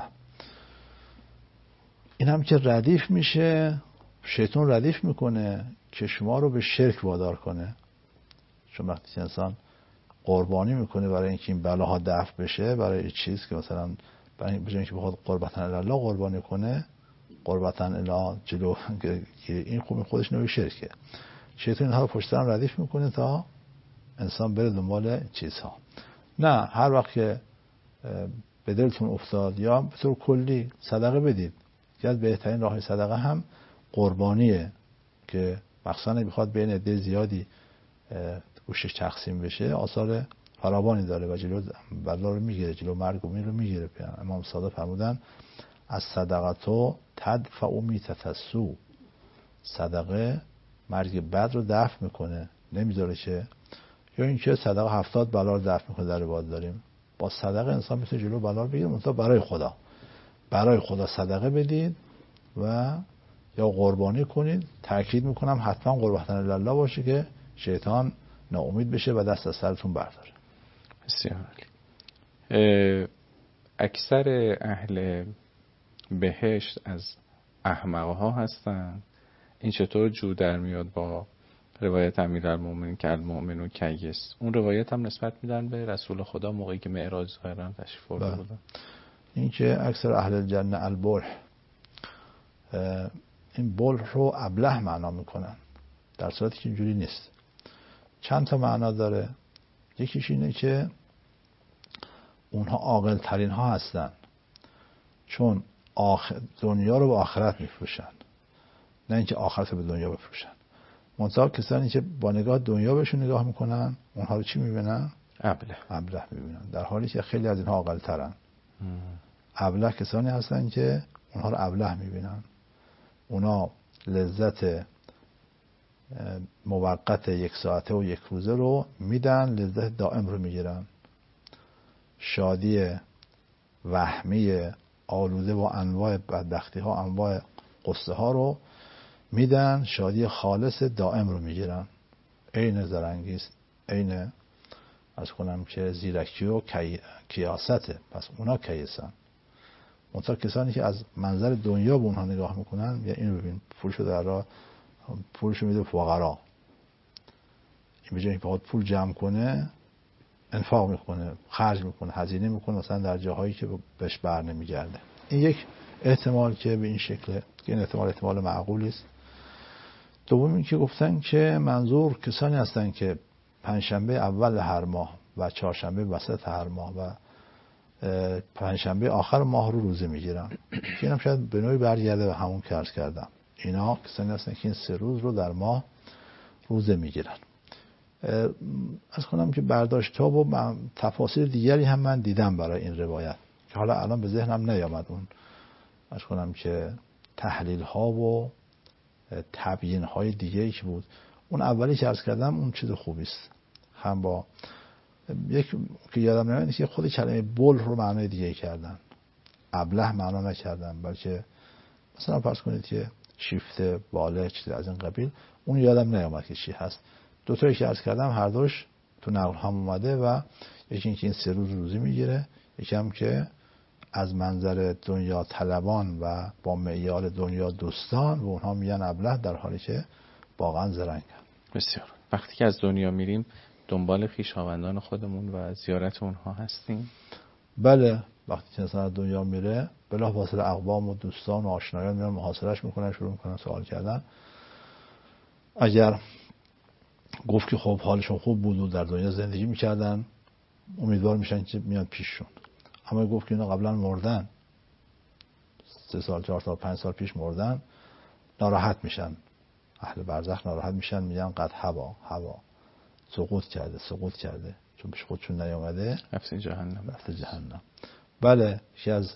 این هم که ردیف میشه، شیطان ردیف میکنه که شما رو به شرک وادار کنه. چون وقتی انسان قربانی میکنه برای اینکه این بلاها دفع بشه، برای چیز که مثلا برای اینکه بخواد قربتن الله قربانی کنه، قربتن الله جلو این خوب خودش نوعی شرکه. شیطان اینها رو پشت سر ردیف میکنه تا انسان بره دنبال چیزها. نه، هر وقت که به دلتون افتاد یا به طور کلی صدقه بدید. یکی از بهترین راه صدقه هم قربانیه که مخصوصا میخواد بین عده زیادی گوشش تقسیم بشه، آثار فراوانی داره و جلو بلا رو میگیره، جلو مرگ و میر رو میگیره. امام صادق فرمودن از صدقاتو تدفع میتة السوء، صدقه مرگ بد رو دفع میکنه، نمیذاره که. یا اینکه صدقه هفتاد بلا رو دفع میکنه. در روایت داریم با صدقه انسان میتونه جلو بلا رو بگیره، منتها برای خدا. برای خدا صدقه بدید و یا قربانی کنید. تاکید میکنم حتما قربتن الله باشه که شیطان ناامید بشه و دست از سرتون برداره. بسیار عالی. اکثر اهل بهشت از احمقها هستن. این چطور جو در میاد با روایت امیرالمومنین که المؤمن کیس؟ اون روایت هم نسبت میدن به رسول خدا موقعی که معراج ظاهرا تشریف آورده بودن. این که اکثر اهل الجنه البلح، این بلح رو ابله معنا میکنن، در صورتی که اینجوری نیست. چند تا معنا داره. یکیش اینه که اونها عاقل ترین ها هستن، چون آخر دنیا رو به آخرت میفروشن، نه اینکه آخرت رو به دنیا بفروشن. منتها کسانی که با نگاه دنیا بهشون نگاه میکنن، اونها رو چی میبینن؟ ابله. ابله میبینن، در حالی که خیلی از اینها عاقل ترن. ابله کسانی هستن که اونها رو ابله میبینن. اونا لذت موقت یک ساعته و یک روزه رو میدن، لذت دائم رو میگیرن. شادی وهمی آلوده با انواع بدبختی ها، انواع قصه ها رو میدن، شادی خالص دائم رو میگیرن. عین زرنگیست، عین از کنم که زیرکی و کیاسته. پس اونا کیسن. منتها کسانی که از منظر دنیا به اونها نگاه میکنن، یا این رو ببین پولشو در راه پولشو میده فقرا، این بجای که پول جمع کنه انفاق میکنه، خرج میکنه، هزینه میکنه مثلا در جاهایی که بهش بر نمیگرده. این یک احتمال که به این شکله، که این احتمال احتمال معقولی است. دوم این که گفتن که منظور کسانی هستن که پنجشنبه اول هر ماه و چهارشنبه وسط هر ماه و پنجشنبه آخر ماه رو روزه میگیرن. که اینم شاید به نوعی برگرده به همون که عرض کردم. اینا کسانی هستن که این سه روز رو در ماه روزه میگیرن. از کنم که برداشت ها و تفاصیل دیگری هم من دیدم برای این روایت که حالا الان به ذهنم نیامد. اون از کنم که تحلیل ها و تبیین های دیگری که بود. اون اولی که عرض کردم اون چیز خوبی است. هم با یک که یادم نمیاد که خود کلمه بل رو معنای دیگه کردن، ابله معنا نکردن، بلکه مثلا فرض کنید که شیفته، باله، چیزی از این قبیل. اون یادم نیامد که چی هست. دو تایی که عرض کردم هر دوش تو نقل هم اومده و یکی اینکه این سه روز روزی میگیره، یکی هم که از منظر دنیا طلبان و با معیار دنیا دوستان و اونها میگن ابله، در حالی که واقعا زرنگن. بسیار. وقتی که از دنیا میریم دنبال خویشاوندان خودمون و زیارت اونها هستیم؟ بله، وقتی که انسان از دنیا میره بلافاصله اقوام و دوستان و آشنایان میان محاصرهش میکنن، شروع میکنن سوال کردن. اگر گفت که خب حالشون خوب بود و در دنیا زندگی میکردن، امیدوار میشن که میاد پیششون. اما گفت که اینا قبلا مردن، سه سال چهار سال پنج سال پیش مردن، ناراحت میشن. اهل برزخ ناراحت میشن، میگن قد هوا هوا سقوط کرده سقوط کرده، چون پیش خودشون نیامده رفته جهنم رفته جهنم. بله، یکی از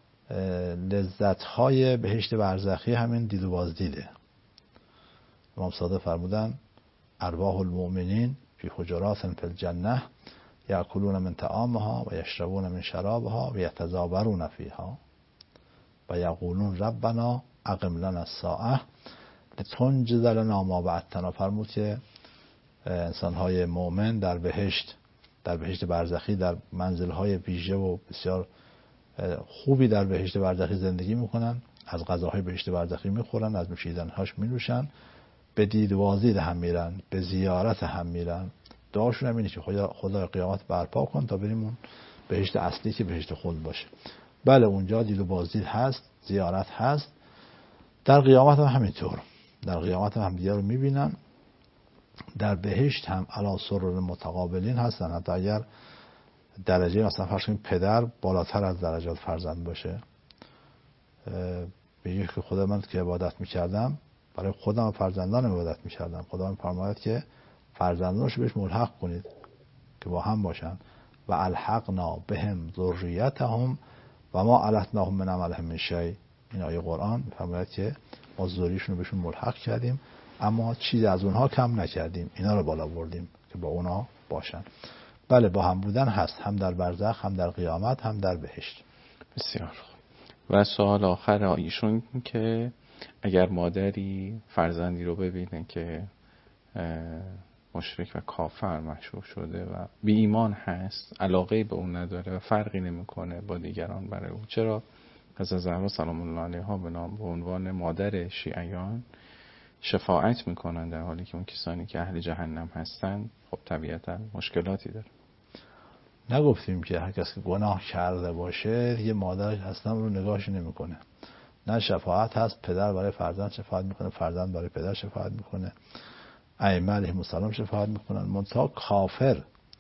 لذت‌های بهشت برزخی همین دید و بازدیده. امام صادق فرمودن ارواح المؤمنین فی حجرات فی الجنه یأکلون من طعامها و یشربون من شرابها و یتزاورون فیها و یقولون ربنا اقم لنا الساعه لتنجز لنا ما وعدتنا. فرمود که انسان‌های مؤمن در بهشت در بهشت برزخی در منزل‌های ویژه و بسیار خوبی در بهشت برزخی زندگی میکنن، از غذاهای بهشت برزخی میخورن، از نوشیدن‌هاش مینوشن، به دید و بازدید هم میرن، به زیارت هم میرن. دعاشون هم اینه که خدا خدا قیامت برپا کن تا بریم اون بهشت اصلی که بهشت خود باشه. بله، اونجا دید و بازدید هست، زیارت هست. در قیامت هم همینطور، در قیامت هم همدیگه رو میبینن. در بهشت هم علی سرر متقابلین هستن. حتی اگر درجه مثلا فرض کنیم پدر بالاتر از درجات فرزند باشه، بگه که خدا من که عبادت میکردم برای خودم و فرزندان عبادت میکردم، خدا من فرماید که فرزندانش بهش ملحق کنید که با هم باشن و الحقنا بهم ذریتهم و ما علتناهم من عملهم من شیء. این آیه قرآن فرماید که ما ذریشون رو بهشون ملحق کردیم اما چیزی از اونها کم نکردیم، اینا رو بالا بردیم که با اونا باشن. بله، با هم بودن هست، هم در برزخ هم در قیامت هم در بهشت. بسیار خوب. و سوال آخر ایشون که اگر مادری فرزندی رو ببینه که مشرک و کافر محشور شده و بی ایمان هست، علاقه به اون نداره و فرقی نمیکنه با دیگران برای اون، چرا حضرت زهرا سلام الله علیها به نام به عنوان مادر شیعیان شفاعت میکنن در حالی که اون کسانی که اهل جهنم هستن خب طبیعتا مشکلاتی داره؟ نگفتیم که هر کس که گناه کرده باشه یه مادرش اصلا رو نگاهش نمیکنه. نه، شفاعت هست، پدر برای فرزند شفاعت میکنه، فرزند برای پدر شفاعت میکنه، ائمه علیهم السلام شفاعت میکنن. منتها کافر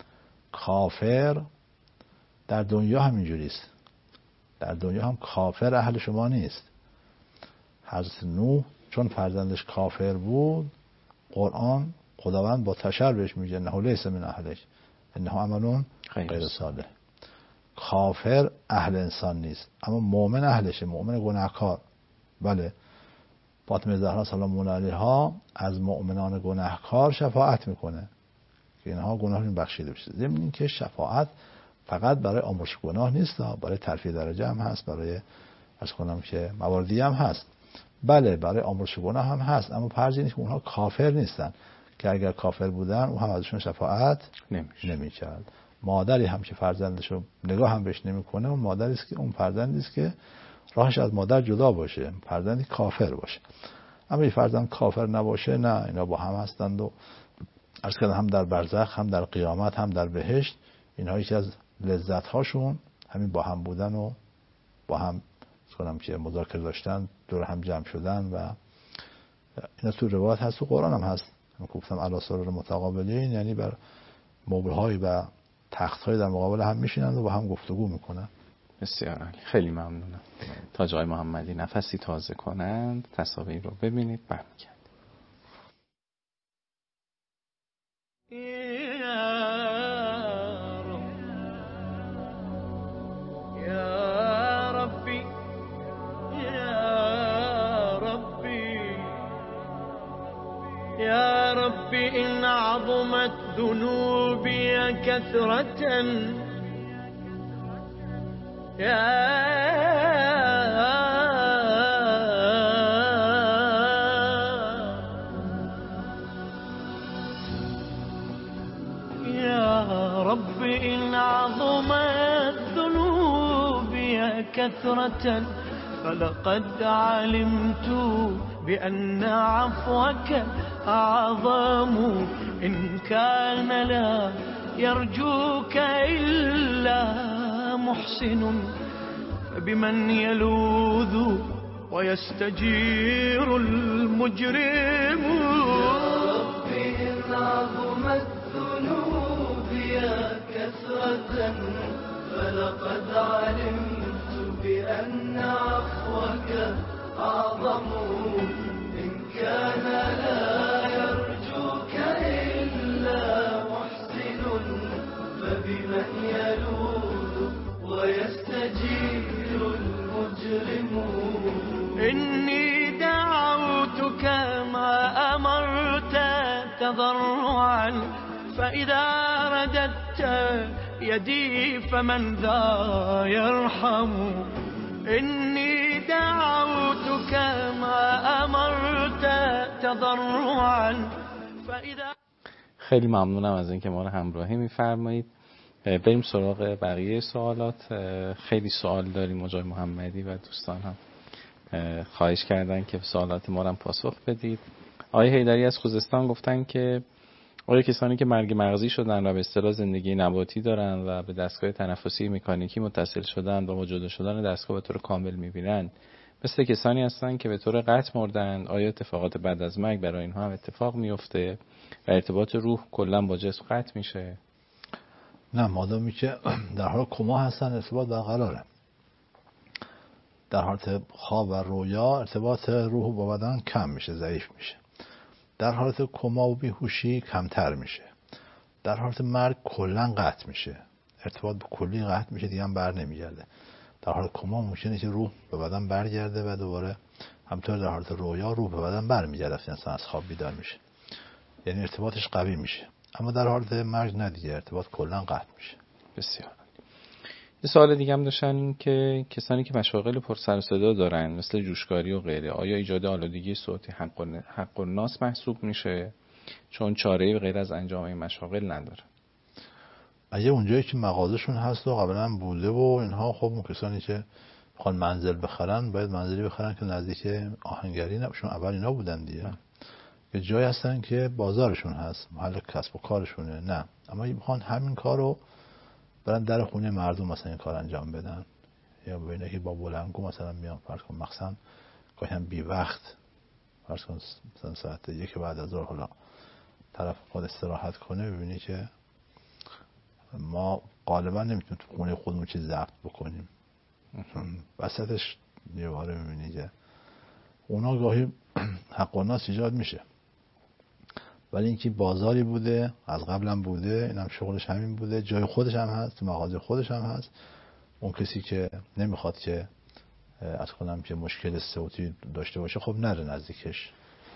کافر در دنیا هم اینجوریست. در دنیا هم کافر اهل شما نیست. حضرت نوح چون فرزندش کافر بود، قرآن خداوند با تشر بهش میگه انه لیس من اهلک انه عمل غیر صالح. کافر اهل انسان نیست اما مؤمن اهلشه، مؤمن گناهکار. بله، فاطمه زهرا سلام الله علیها از مؤمنان گناهکار شفاعت میکنه که اینها گناهشون بخشیده بشه. ضمن اینکه شفاعت فقط برای آمرزش گناه نیست، برای ترفیع درجه هم هست، برای از کنم که مواردی هم هست. بله، برای آمرزش گناه هم هست، اما فرض اینه که اونها کافر نیستن که اگر کافر بودن اون هم ازشون شفاعت نمی‌کرد. مادری هم که فرزندشو نگاه هم بهش نمیکنه، اون مادری است که اون فرزندی است که راهش از مادر جدا باشه، فرزندی کافر باشه. اما این فرزند کافر نباشه، نه، اینا با هم هستند و عرض کردم هم در برزخ هم در قیامت هم در بهشت. اینها یکی از لذت هاشون همین با هم بودن و با هم کنم که مذاکره داشتن، دور هم جمع شدن و اینا تو روایت هست، تو قرآن هم هست. من گفتم علی سرر متقابلین، یعنی بر مبل‌های و تخت‌های در مقابل هم میشینند و با هم گفتگو میکنن. بسیار عالی، خیلی ممنونم. تاج آقای محمدی نفسی تازه کنند، تصاویر رو ببینید برمیگردید. يا رب إن عظمت ذنوبي كثرة يا يا عظمت ذنوبي كثرة فلقد علمت بأن عفوك أعظم إن كان لا يرجوك إلا محسن فبمن يلوذ ويستجير المجرم. يا ربي إن عظمت ذنوبي كثرة فلقد علمت بأن عفوك أعظم إن كان لا يرجوك إلا محسن فبمن يلوذ ويستجير المجرم. إني دعوتك ما أمرت تضرعا فإذا رددت يدي فمن ذا يرحم. إني دعوتك ما أمرت تضرعا فإذا. خیلی ممنونم از اینکه ما رو همراهی می‌فرمایید. بریم سراغ بقیه سوالات. خیلی سوال داریم آقای محمدی و دوستان هم خواهش کردن که سوالات ما رو هم پاسخ بدید. آقای حیدری از خوزستان گفتن که آیا کسانی که مرگ مغزی شدن و به اصطلاح زندگی نباتی دارن و به دستگاه تنفسی مکانیکی متصل شدن و موجود شدن دستگاه به طور کامل می‌بینن مثل کسانی هستن که به طور قطع مردن؟ آیا اتفاقات بعد از مرگ برای اینها هم اتفاق میفته و ارتباط روح کلا با جسم قطع میشه؟ نه، مادامی که در حال کما هستن ارتباط برقراره. در حالت خواب و رویا ارتباط روح با بدن کم میشه، ضعیف میشه. در حالت کما و بیهوشی کمتر میشه. در حالت مرگ کلا قطع میشه، ارتباط به کلی قطع میشه، دیگه هم بر نمیگرده. در حالت کما ممکنه که روح به بدن برگرده و دوباره همطور در حالت رویا روح به بدن برمیگرده وقتی انسان از خواب بیدار میشه، یعنی ارتباطش قوی میشه. اما در حالت مرگ نه دیگه، ارتباط کلا قطع میشه. بسیار. یه سوال دیگه هم داشتن، این که کسانی که مشاغل پر سر و صدا دارن مثل جوشکاری و غیره، آیا ایجاد آلودگی صوتی حق الناس محسوب میشه چون چاره‌ای غیر از انجام این مشاغل نداره؟ اگه اونجایی که مغازشون هست و قبلا بوده و اینها، خب اون کسانی که میخوان منزل بخرن باید منزلی بخرن که نزدیک آهنگری نباشون. اول اینا بودن دیگه. یه جایی هستن که بازارشون هست، محل کسب و کارشونه. نه، اما میخوان همین کارو برن در خونه مردم مثلا این کار انجام بدن، یا ببینه که با بلنگو مثلا میان فرض کن مثلا گاهی هم بی وقت فرض کن مثلا ساعت یک بعد از ظهر حالا طرف خود استراحت کنه، ببینی که ما غالبا نمیتونیم تو خونه خودمون چیز ضبط بکنیم، وسطش دیواره میبینی که اونا گاهی حق الناس ایجاد میشه. ولی اینکه بازاری بوده، از قبلم بوده، اینم شغلش همین بوده، جای خودش هم هست، تو مغازه خودش هم هست. اون کسی که نمیخواد که از کنم که مشکل صوتی داشته باشه خب نره نزدیکش.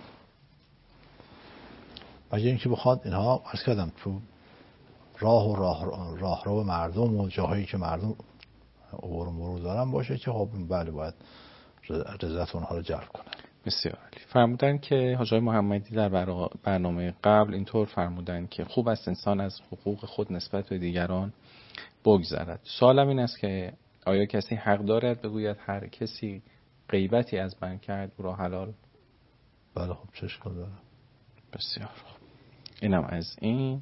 مگه اینکه بخواد اینها عرض کردم تو راه و راه راه رو مردم و جاهایی که مردم عبور و مرور دارن باشه که خب بله باید رضایت اونها رو جلب کنن. بسیار عالی. فرمودن که حاجی محمدی در برنامه قبل اینطور فرمودن که خوب است انسان از حقوق خود نسبت به دیگران بگذرد. سوالم این است که آیا کسی حق دارد بگوید هر کسی غیبتی از من کرد او را حلال؟ بله خب چه اشکال داره. بسیار خوب. اینم از این.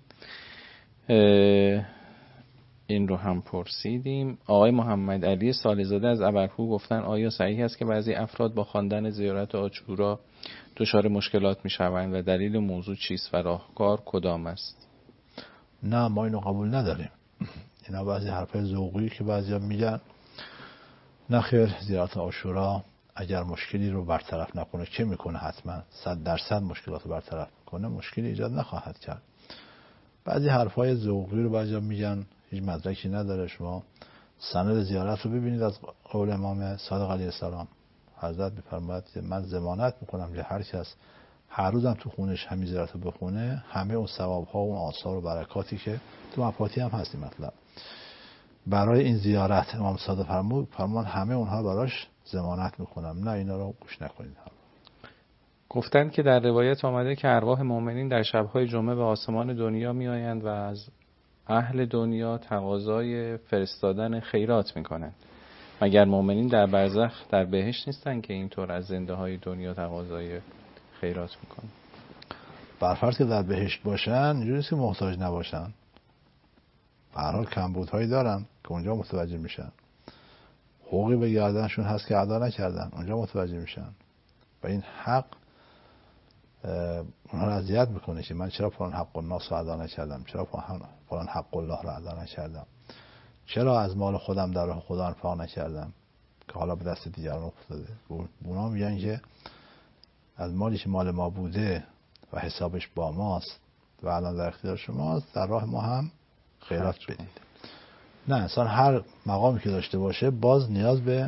این رو هم پرسیدیم. آقای محمد علی سالزاده از ابرهو گفتن آیا صحیح است که بعضی افراد با خواندن زیارت عاشورا دچار مشکلات میشوند و دلیل موضوع چیست و راهکار کدام است؟ نه، ما اینو قبول نداریم. اینا بعضی حرفای ذوقی که بعضیا میگن. نه خیر، زیارت عاشورا اگر مشکلی رو برطرف نکنه، چه میکنه؟ حتما صد درصد مشکلات رو برطرف کنه، مشکلی ایجاد نخواهد کرد. بعضی حرفای ذوقی رو بعضیا میگن، هیچ مدرکی نداره. شما سند زیارت رو ببینید از قول امام صادق علیه السلام. حضرت میفرماید که من ضمانت میکنم که هر کس هر روزم تو خونش همین زیارت رو بخونه، همه اون ثواب ها و اون آثار و برکاتی که تو مفاتی هم هستی مطلب برای این زیارت امام صادق فرمود فرمان همه اونها براش ضمانت میکنم. نه، اینا رو گوش نکنید. گفتن که در روایت آمده که ارواح مؤمنین در شب‌های جمعه به آسمان دنیا میآیند و از اهل دنیا تقاضای فرستادن خیرات میکنن. مگر مؤمنین در برزخ در بهشت نیستن که اینطور از زنده های دنیا تقاضای خیرات میکنن؟ برفرض که در بهشت باشن اینجوری نیست که محتاج نباشن، به هر حال کمبودهایی دارن که اونجا متوجه میشن، حقوقی به گردنشون هست که ادا نکردن اونجا متوجه میشن و این حق اونها رو اذیت میکنه که من چرا فلان حق الناس رو ادا نکردم، چرا فلان حق الله رو ادا نکردم، چرا از مال خودم در راه خدا انفاق نکردم که حالا به دست دیگران افتاده. اونا میگن که از مالی که مال ما بوده و حسابش با ماست و الان در اختیار شماست، در راه ما هم خیرات بدید. نه، انسان هر مقامی که داشته باشه باز نیاز به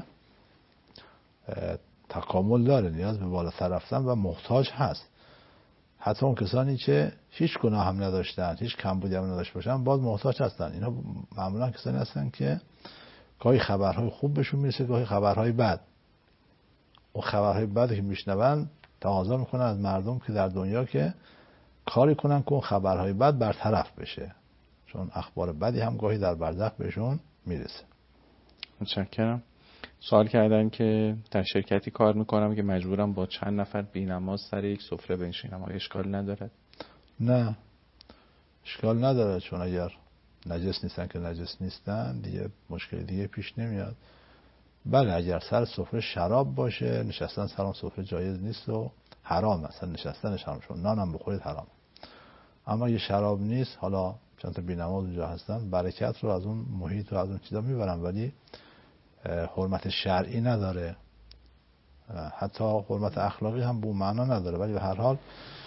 تکامل داره، نیاز به بالاتر رفتن و محتاج هست. حتی اون کسانی که هیچ گناه هم نداشتن، هیچ کمبودی هم نداشته باشن، باز محتاج هستن. اینا معمولا کسانی هستن که گاهی خبرهای خوب بهشون میرسه، گاهی خبرهای بد. اون خبرهای بد که میشنون تقاضا میکنن از مردم که در دنیا که کاری کنن که اون خبرهای بد برطرف بشه، چون اخبار بدی هم گاهی در برزخ بهشون میرسه. متشکرم. سوال کردن که در شرکتی کار میکنم که مجبورم با چند نفر بی‌نماز سر یک سفره بنشینم، آیا اشکال نداره؟ نه، اشکال نداره، چون اگر نجس نیستن که نجس نیستن دیگه مشکل دیگه پیش نمیاد. بله، اگر سر سفره شراب باشه نشستن سر اون سفره جایز نیست و حرام، مثلا نشستنش حرام، چون نان هم بخورید حرام. اما اگه شراب نیست، حالا چند تا بی‌نماز اونجا هستن، برکت رو از اون محیط و از اون چیزا میبرن، ولی حرمت شرعی نداره، حتی حرمت اخلاقی هم به معنا نداره، ولی به هر حال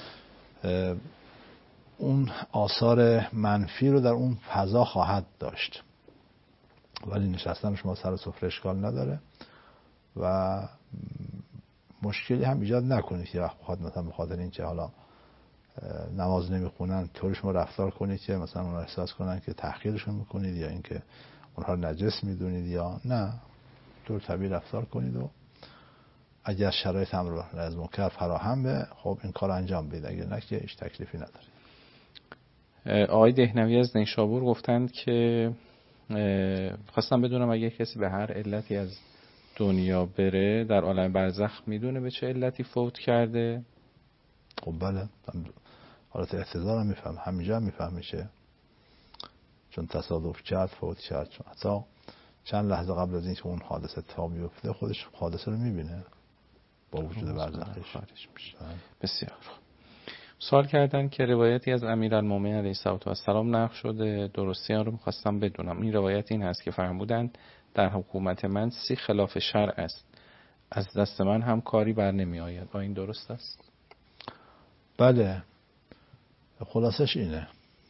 اون آثار منفی رو در اون فضا خواهد داشت. ولی نشستن شما سر سفره اشکال نداره و مشکلی هم ایجاد نکنید که وقت بخواد مثلا به خاطر این که حالا نماز نمیخونن طوری شما رفتار کنید که مثلا اونها احساس کنن که تحقیرشون میکنید یا اینکه اونها رو نجس میدونید، یا نه، طور طبیعی رفتار کنید و اگر شرایط هم رو از منکر فراهم به خب این کار انجام بدید، اگر نه که هیچ تکلیفی نداره. آقای دهنوی از نیشابور گفتند که خواستم بدونم اگر کسی به هر علتی از دنیا بره در عالم برزخ میدونه به چه علتی فوت کرده؟ خب بله، حالت احتضار هم میفهم، همینجا هم میفهم میشه، چون تصادف کرد فوت کرد، چون حتی چند لحظه قبل از اینکه اون حادثه اتفاق بیفته خودش حادثه رو میبینه با وجود برزخش خارج میشه. بسیار سوال کردن که روایتی از امیرالمومنین علیه السلام نقل شده، درستی آن رو میخواستم بدونم. این روایت این هست که فرمودند در حکومت من سی خلاف شرع است، از دست من هم کاری بر نمی آید. با این درست است؟ بله، خلاصش اینه.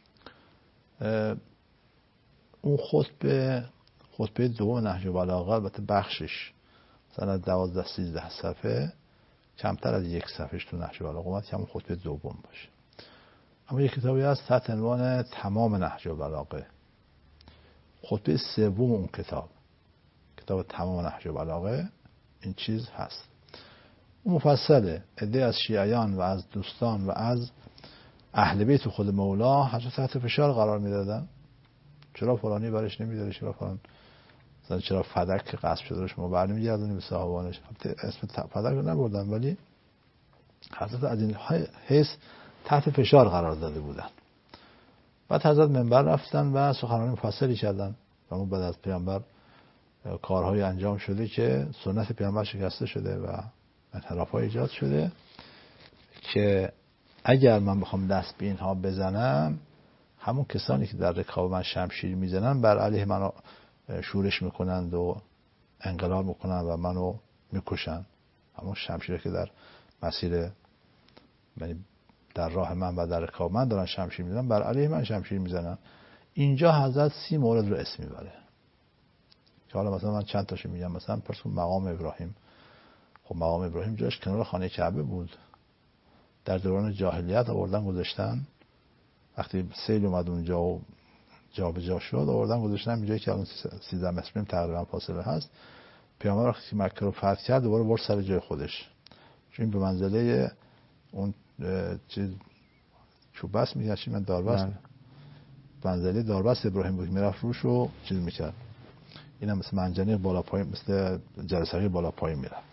اون خطبه خطبه دوم نهج البلاغه البته بخشش مثلا دوازده سیزده صفحه، کمتر از یک صفحهش تو نهج البلاغه اومد که همون خطبه دوم باشه. اما یک کتابی هست تحت عنوان تمام نهج البلاغه، خطبه سوم اون کتاب کتاب تمام نهج البلاغه این چیز هست. اون مفصله، عده از شیعیان و از دوستان و از اهل بیت خود مولا حتی تحت فشار قرار میدادن، چرا فلانی برش نمیداره، چرا فلان مثلا چرا فدک که غصب شده شما بر نمیگردونی به صاحبانش. اسم فدک رو نبردن ولی حضرت از این حیث تحت فشار قرار داده بودن. بعد حضرت منبر رفتن و سخنرانی مفصلی کردن و ما بعد از پیامبر کارهای انجام شده که سنت پیامبر شکسته شده و انحراف‌های ایجاد شده که اگر من بخوام دست به اینها بزنم، همون کسانی که در رکاب من شمشیر میزنن بر علیه من شورش میکنند و انقلاب میکنن و منو میکشن. همون شمشیری که در مسیر یعنی در راه من و در رکاب من دارن شمشیر میزنن، بر علیه من شمشیر میزنن. اینجا حضرت سی مورد رو اسم میبره که حالا مثلا من چند تاشو میگم. مثلا پرسون مقام ابراهیم، خب مقام ابراهیم جاش کنار خانه کعبه بود، در دوران جاهلیت آوردن گذاشتن، وقتی سیل اومد اونجا و جا به جا شد آوردن گذاشتن اینجایی که الان سیزده متر تقریبا فاصله هست. پیامبر وقتی مکه رو فتح کرد دوباره برد سر جای خودش، چون به منزله اون چیز چوب بس میگن چی من دار بس منزلی داربست ابراهیم بود، میرفت روش و چیز میکرد. اینم مثل منجنیق بالا پایین، مثل جرثقیل بالا پایین میرفت.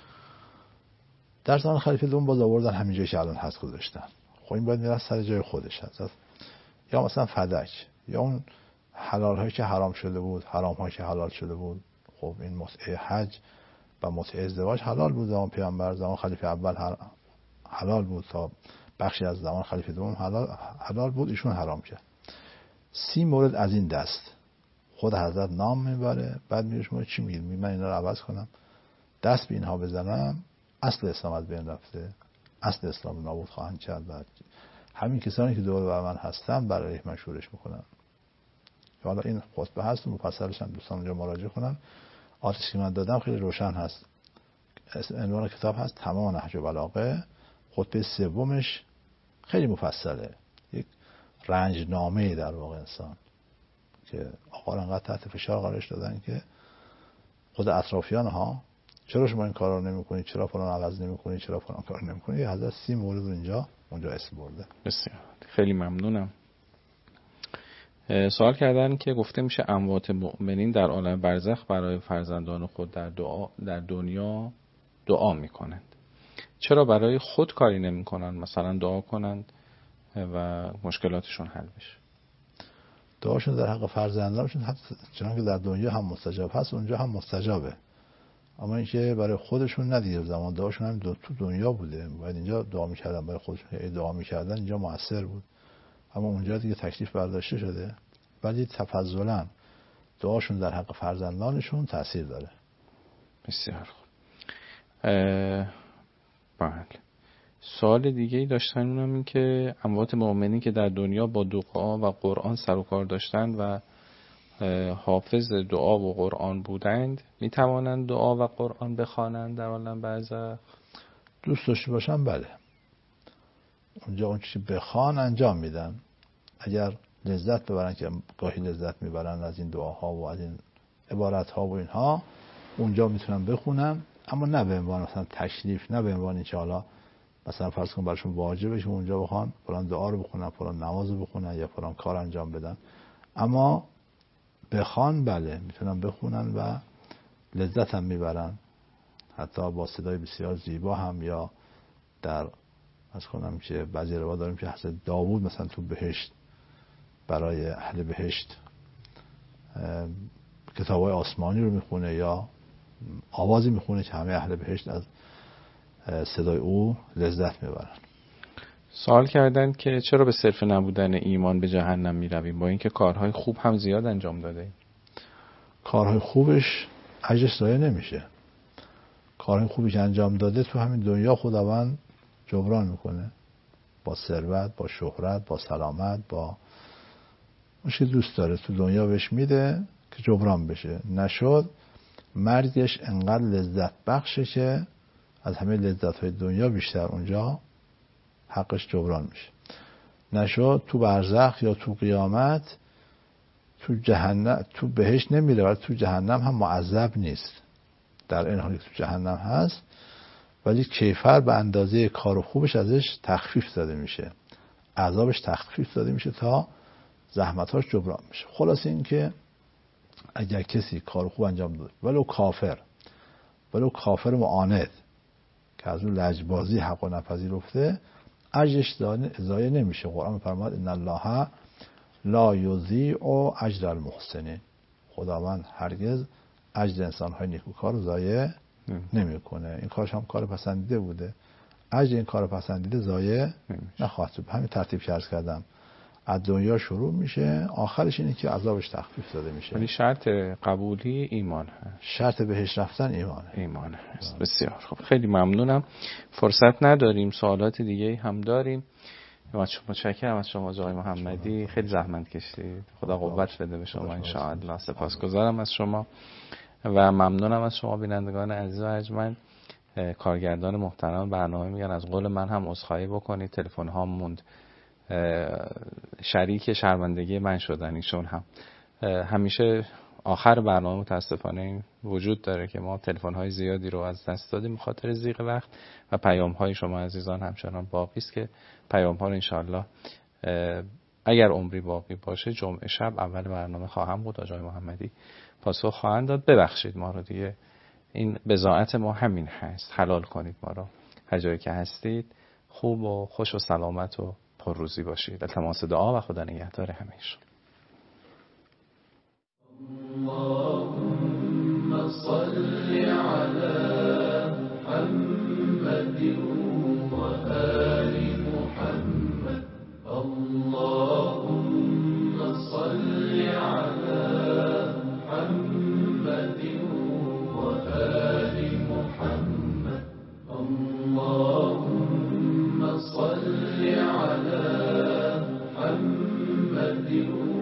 در زمان خلیفه دوم باز آوردن همین جایی که الان هست گذاشتن. خب این باید میرفت سر جای خودش هست. یا مثلا فدک، یا اون حلال هایی که حرام شده بود، حرام هایی که حلال شده بود. خب این متعه حج و متعه ازدواج حلال بود زمان پیامبر، زمان خلیفه اول حلال بود، تا بخشی از زمان خلیفه دوم حلال حلال بود، ایشون حرام کرد. سی مورد از این دست خود حضرت نام میبره، بعد میگه شما چی میگید؟ من اینا رو عوض کنم، دست به اینها بزنم، اصل اسلام از بین رفته، اصل اسلام نابود خواهند کرد. بعد همین کسانی که دور بر من هستن برای من شورش میکنن. حالا این خطبه هست، مفصلش هم دوستان اونجا مراجعه کنن. آتشی که من دادم خیلی روشن هست. عنوان کتاب هست تمام نهج البلاغه. خطبه سومش خیلی مفصله، یک رنجنامه در واقع انسان که آقا انقدر تحت فشار قرارش دادن که خود اطرافیان ها چرا شما این کارا رو نمی‌کنید، چرا فلان عوض نمی‌کنید، چرا فلان کار نمی‌کنید. حضرت سی مورد اینجا اونجا اسم برده. بسیار خیلی ممنونم. سوال کردن که گفته میشه اموات مؤمنین در عالم برزخ برای فرزندان خود در دعا در دنیا دعا میکنند، چرا برای خود کاری نمیکنن؟ مثلا دعا کنند و مشکلاتشون حل بشه. دعاشون در حق فرزندانشون چون که در دنیا هم مستجاب هست اونجا هم مستجابه، اما اینکه برای خودشون ندیده زمان دعاشون هم دو تو دنیا بوده، باید اینجا دعا میکردن برای خودشون، که دعا میکردن اینجا مؤثر بود، اما اونجا دیگه تکلیف برداشته شده. ولی تفضلا دعاشون در حق فرزندانشون تأثیر داره. بسیار خوب. بله. سوال دیگه ای داشتن، اونم این که اموات مؤمنین که در دنیا با دعا و قرآن سر و کار داشتند و حافظ دعا و قرآن بودند، می توانند دعا و قرآن بخوانند در عالم برزخ؟ دوست داشته باشن بله، اونجا اون چیزی بخوان انجام میدن. اگر لذت ببرن که گاهی لذت میبرن از این دعاها و از این عبارتها و اینها، اونجا میتونن بخونن، اما نه به عنوان مثلا تشریف، نه به عنوان اینکه حالا مثلا فرض کن براشون واجبه که اونجا بخوان فلان دعا رو بخونن، فلان نماز رو بخونن یا فلان کار انجام بدن. اما بخوان بله میتونن بخونن و لذت هم میبرن، حتی با صدای بسیار زیبا هم. یا در از کنم که بعضی روایات داریم که حضرت داوود مثلا تو بهشت برای اهل بهشت کتابای آسمانی رو میخونه یا آوازی میخونه که همه اهل بهشت از صدای او لذت میبرن. سوال کردن که چرا به صرف نبودن ایمان به جهنم میرویم با اینکه کارهای خوب هم زیاد انجام داده؟ کارهای خوبش اجرش ضایع نمیشه. کارهای خوبی که انجام داده تو همین دنیا خداوند جبران میکنه، با ثروت، با شهرت، با سلامت، با اون چیزی دوست داره تو دنیا بهش میده که جبران بشه. نشد مرگش انقدر لذت بخشه که از همه لذت های دنیا بیشتر اونجا حقش جبران میشه. نشد تو برزخ یا تو قیامت تو جهنم تو بهشت نمیره ولی تو جهنم هم معذب نیست. در این حالی تو جهنم هست ولی کیفر به اندازه کار خوبش ازش تخفیف داده میشه، عذابش تخفیف داده میشه تا زحمتاش جبران میشه. خلاص این که اگر کسی کار خوب انجام داد ولو کافر ولو کافر معاند که از اون لجبازی حق و نپذیرفته، اجرش ضایع نمیشه. قرآن میفرماد ان الله لا یضیع اجر المحسنین، خداوند هرگز اجر انسان‌های نیکوکار رو ضایع نمیکنه. این کارش هم کار پسندیده بوده، اجر این کار پسندیده ضایع نخواهد شد. همین ترتیب که عرض کردم از دنیا شروع میشه، آخرش اینه که عذابش تخفیف داده میشه. ولی شرط قبولی ایمان هست. شرط بهش رفتن ایمانه. ایمان هست. بسیار خب، خیلی ممنونم. فرصت نداریم، سوالات دیگه هم داریم. متشکرم از شما آقای محمدی، خیلی زحمت کشیدید. خدا قوت بده به شما ان شاء الله. سپاسگزارم از شما و ممنونم از شما بینندگان عزیز و ارجمند. کارگردان محترم برنامه میگن از قول من هم عذرخواهی بکنید، تلفن ها موند، شریک شرمندگی من شدن ایشون هم. همیشه آخر برنامه متاسفانه وجود داره که ما تلفن های زیادی رو از دست دادیم به خاطر ضیق وقت و پیام های شما عزیزان همچنان باقی است که پیام ها رو ان شاء الله اگر عمری باقی باشه جمعه شب اول برنامه خواهم بود، آقای محمدی پاسخ خواهند داد. ببخشید ما رو دیگه، این بضاعت ما همین هست، حلال کنید ما رو. هر جایی که هستید خوب و خوش و سلامت و پرروزی باشید. التماس دعا و خدا نگهدار همیشه. اللهم صل على محمد وآل محمد. اللهم صل على محمد وآل محمد. اللهم صل على محمد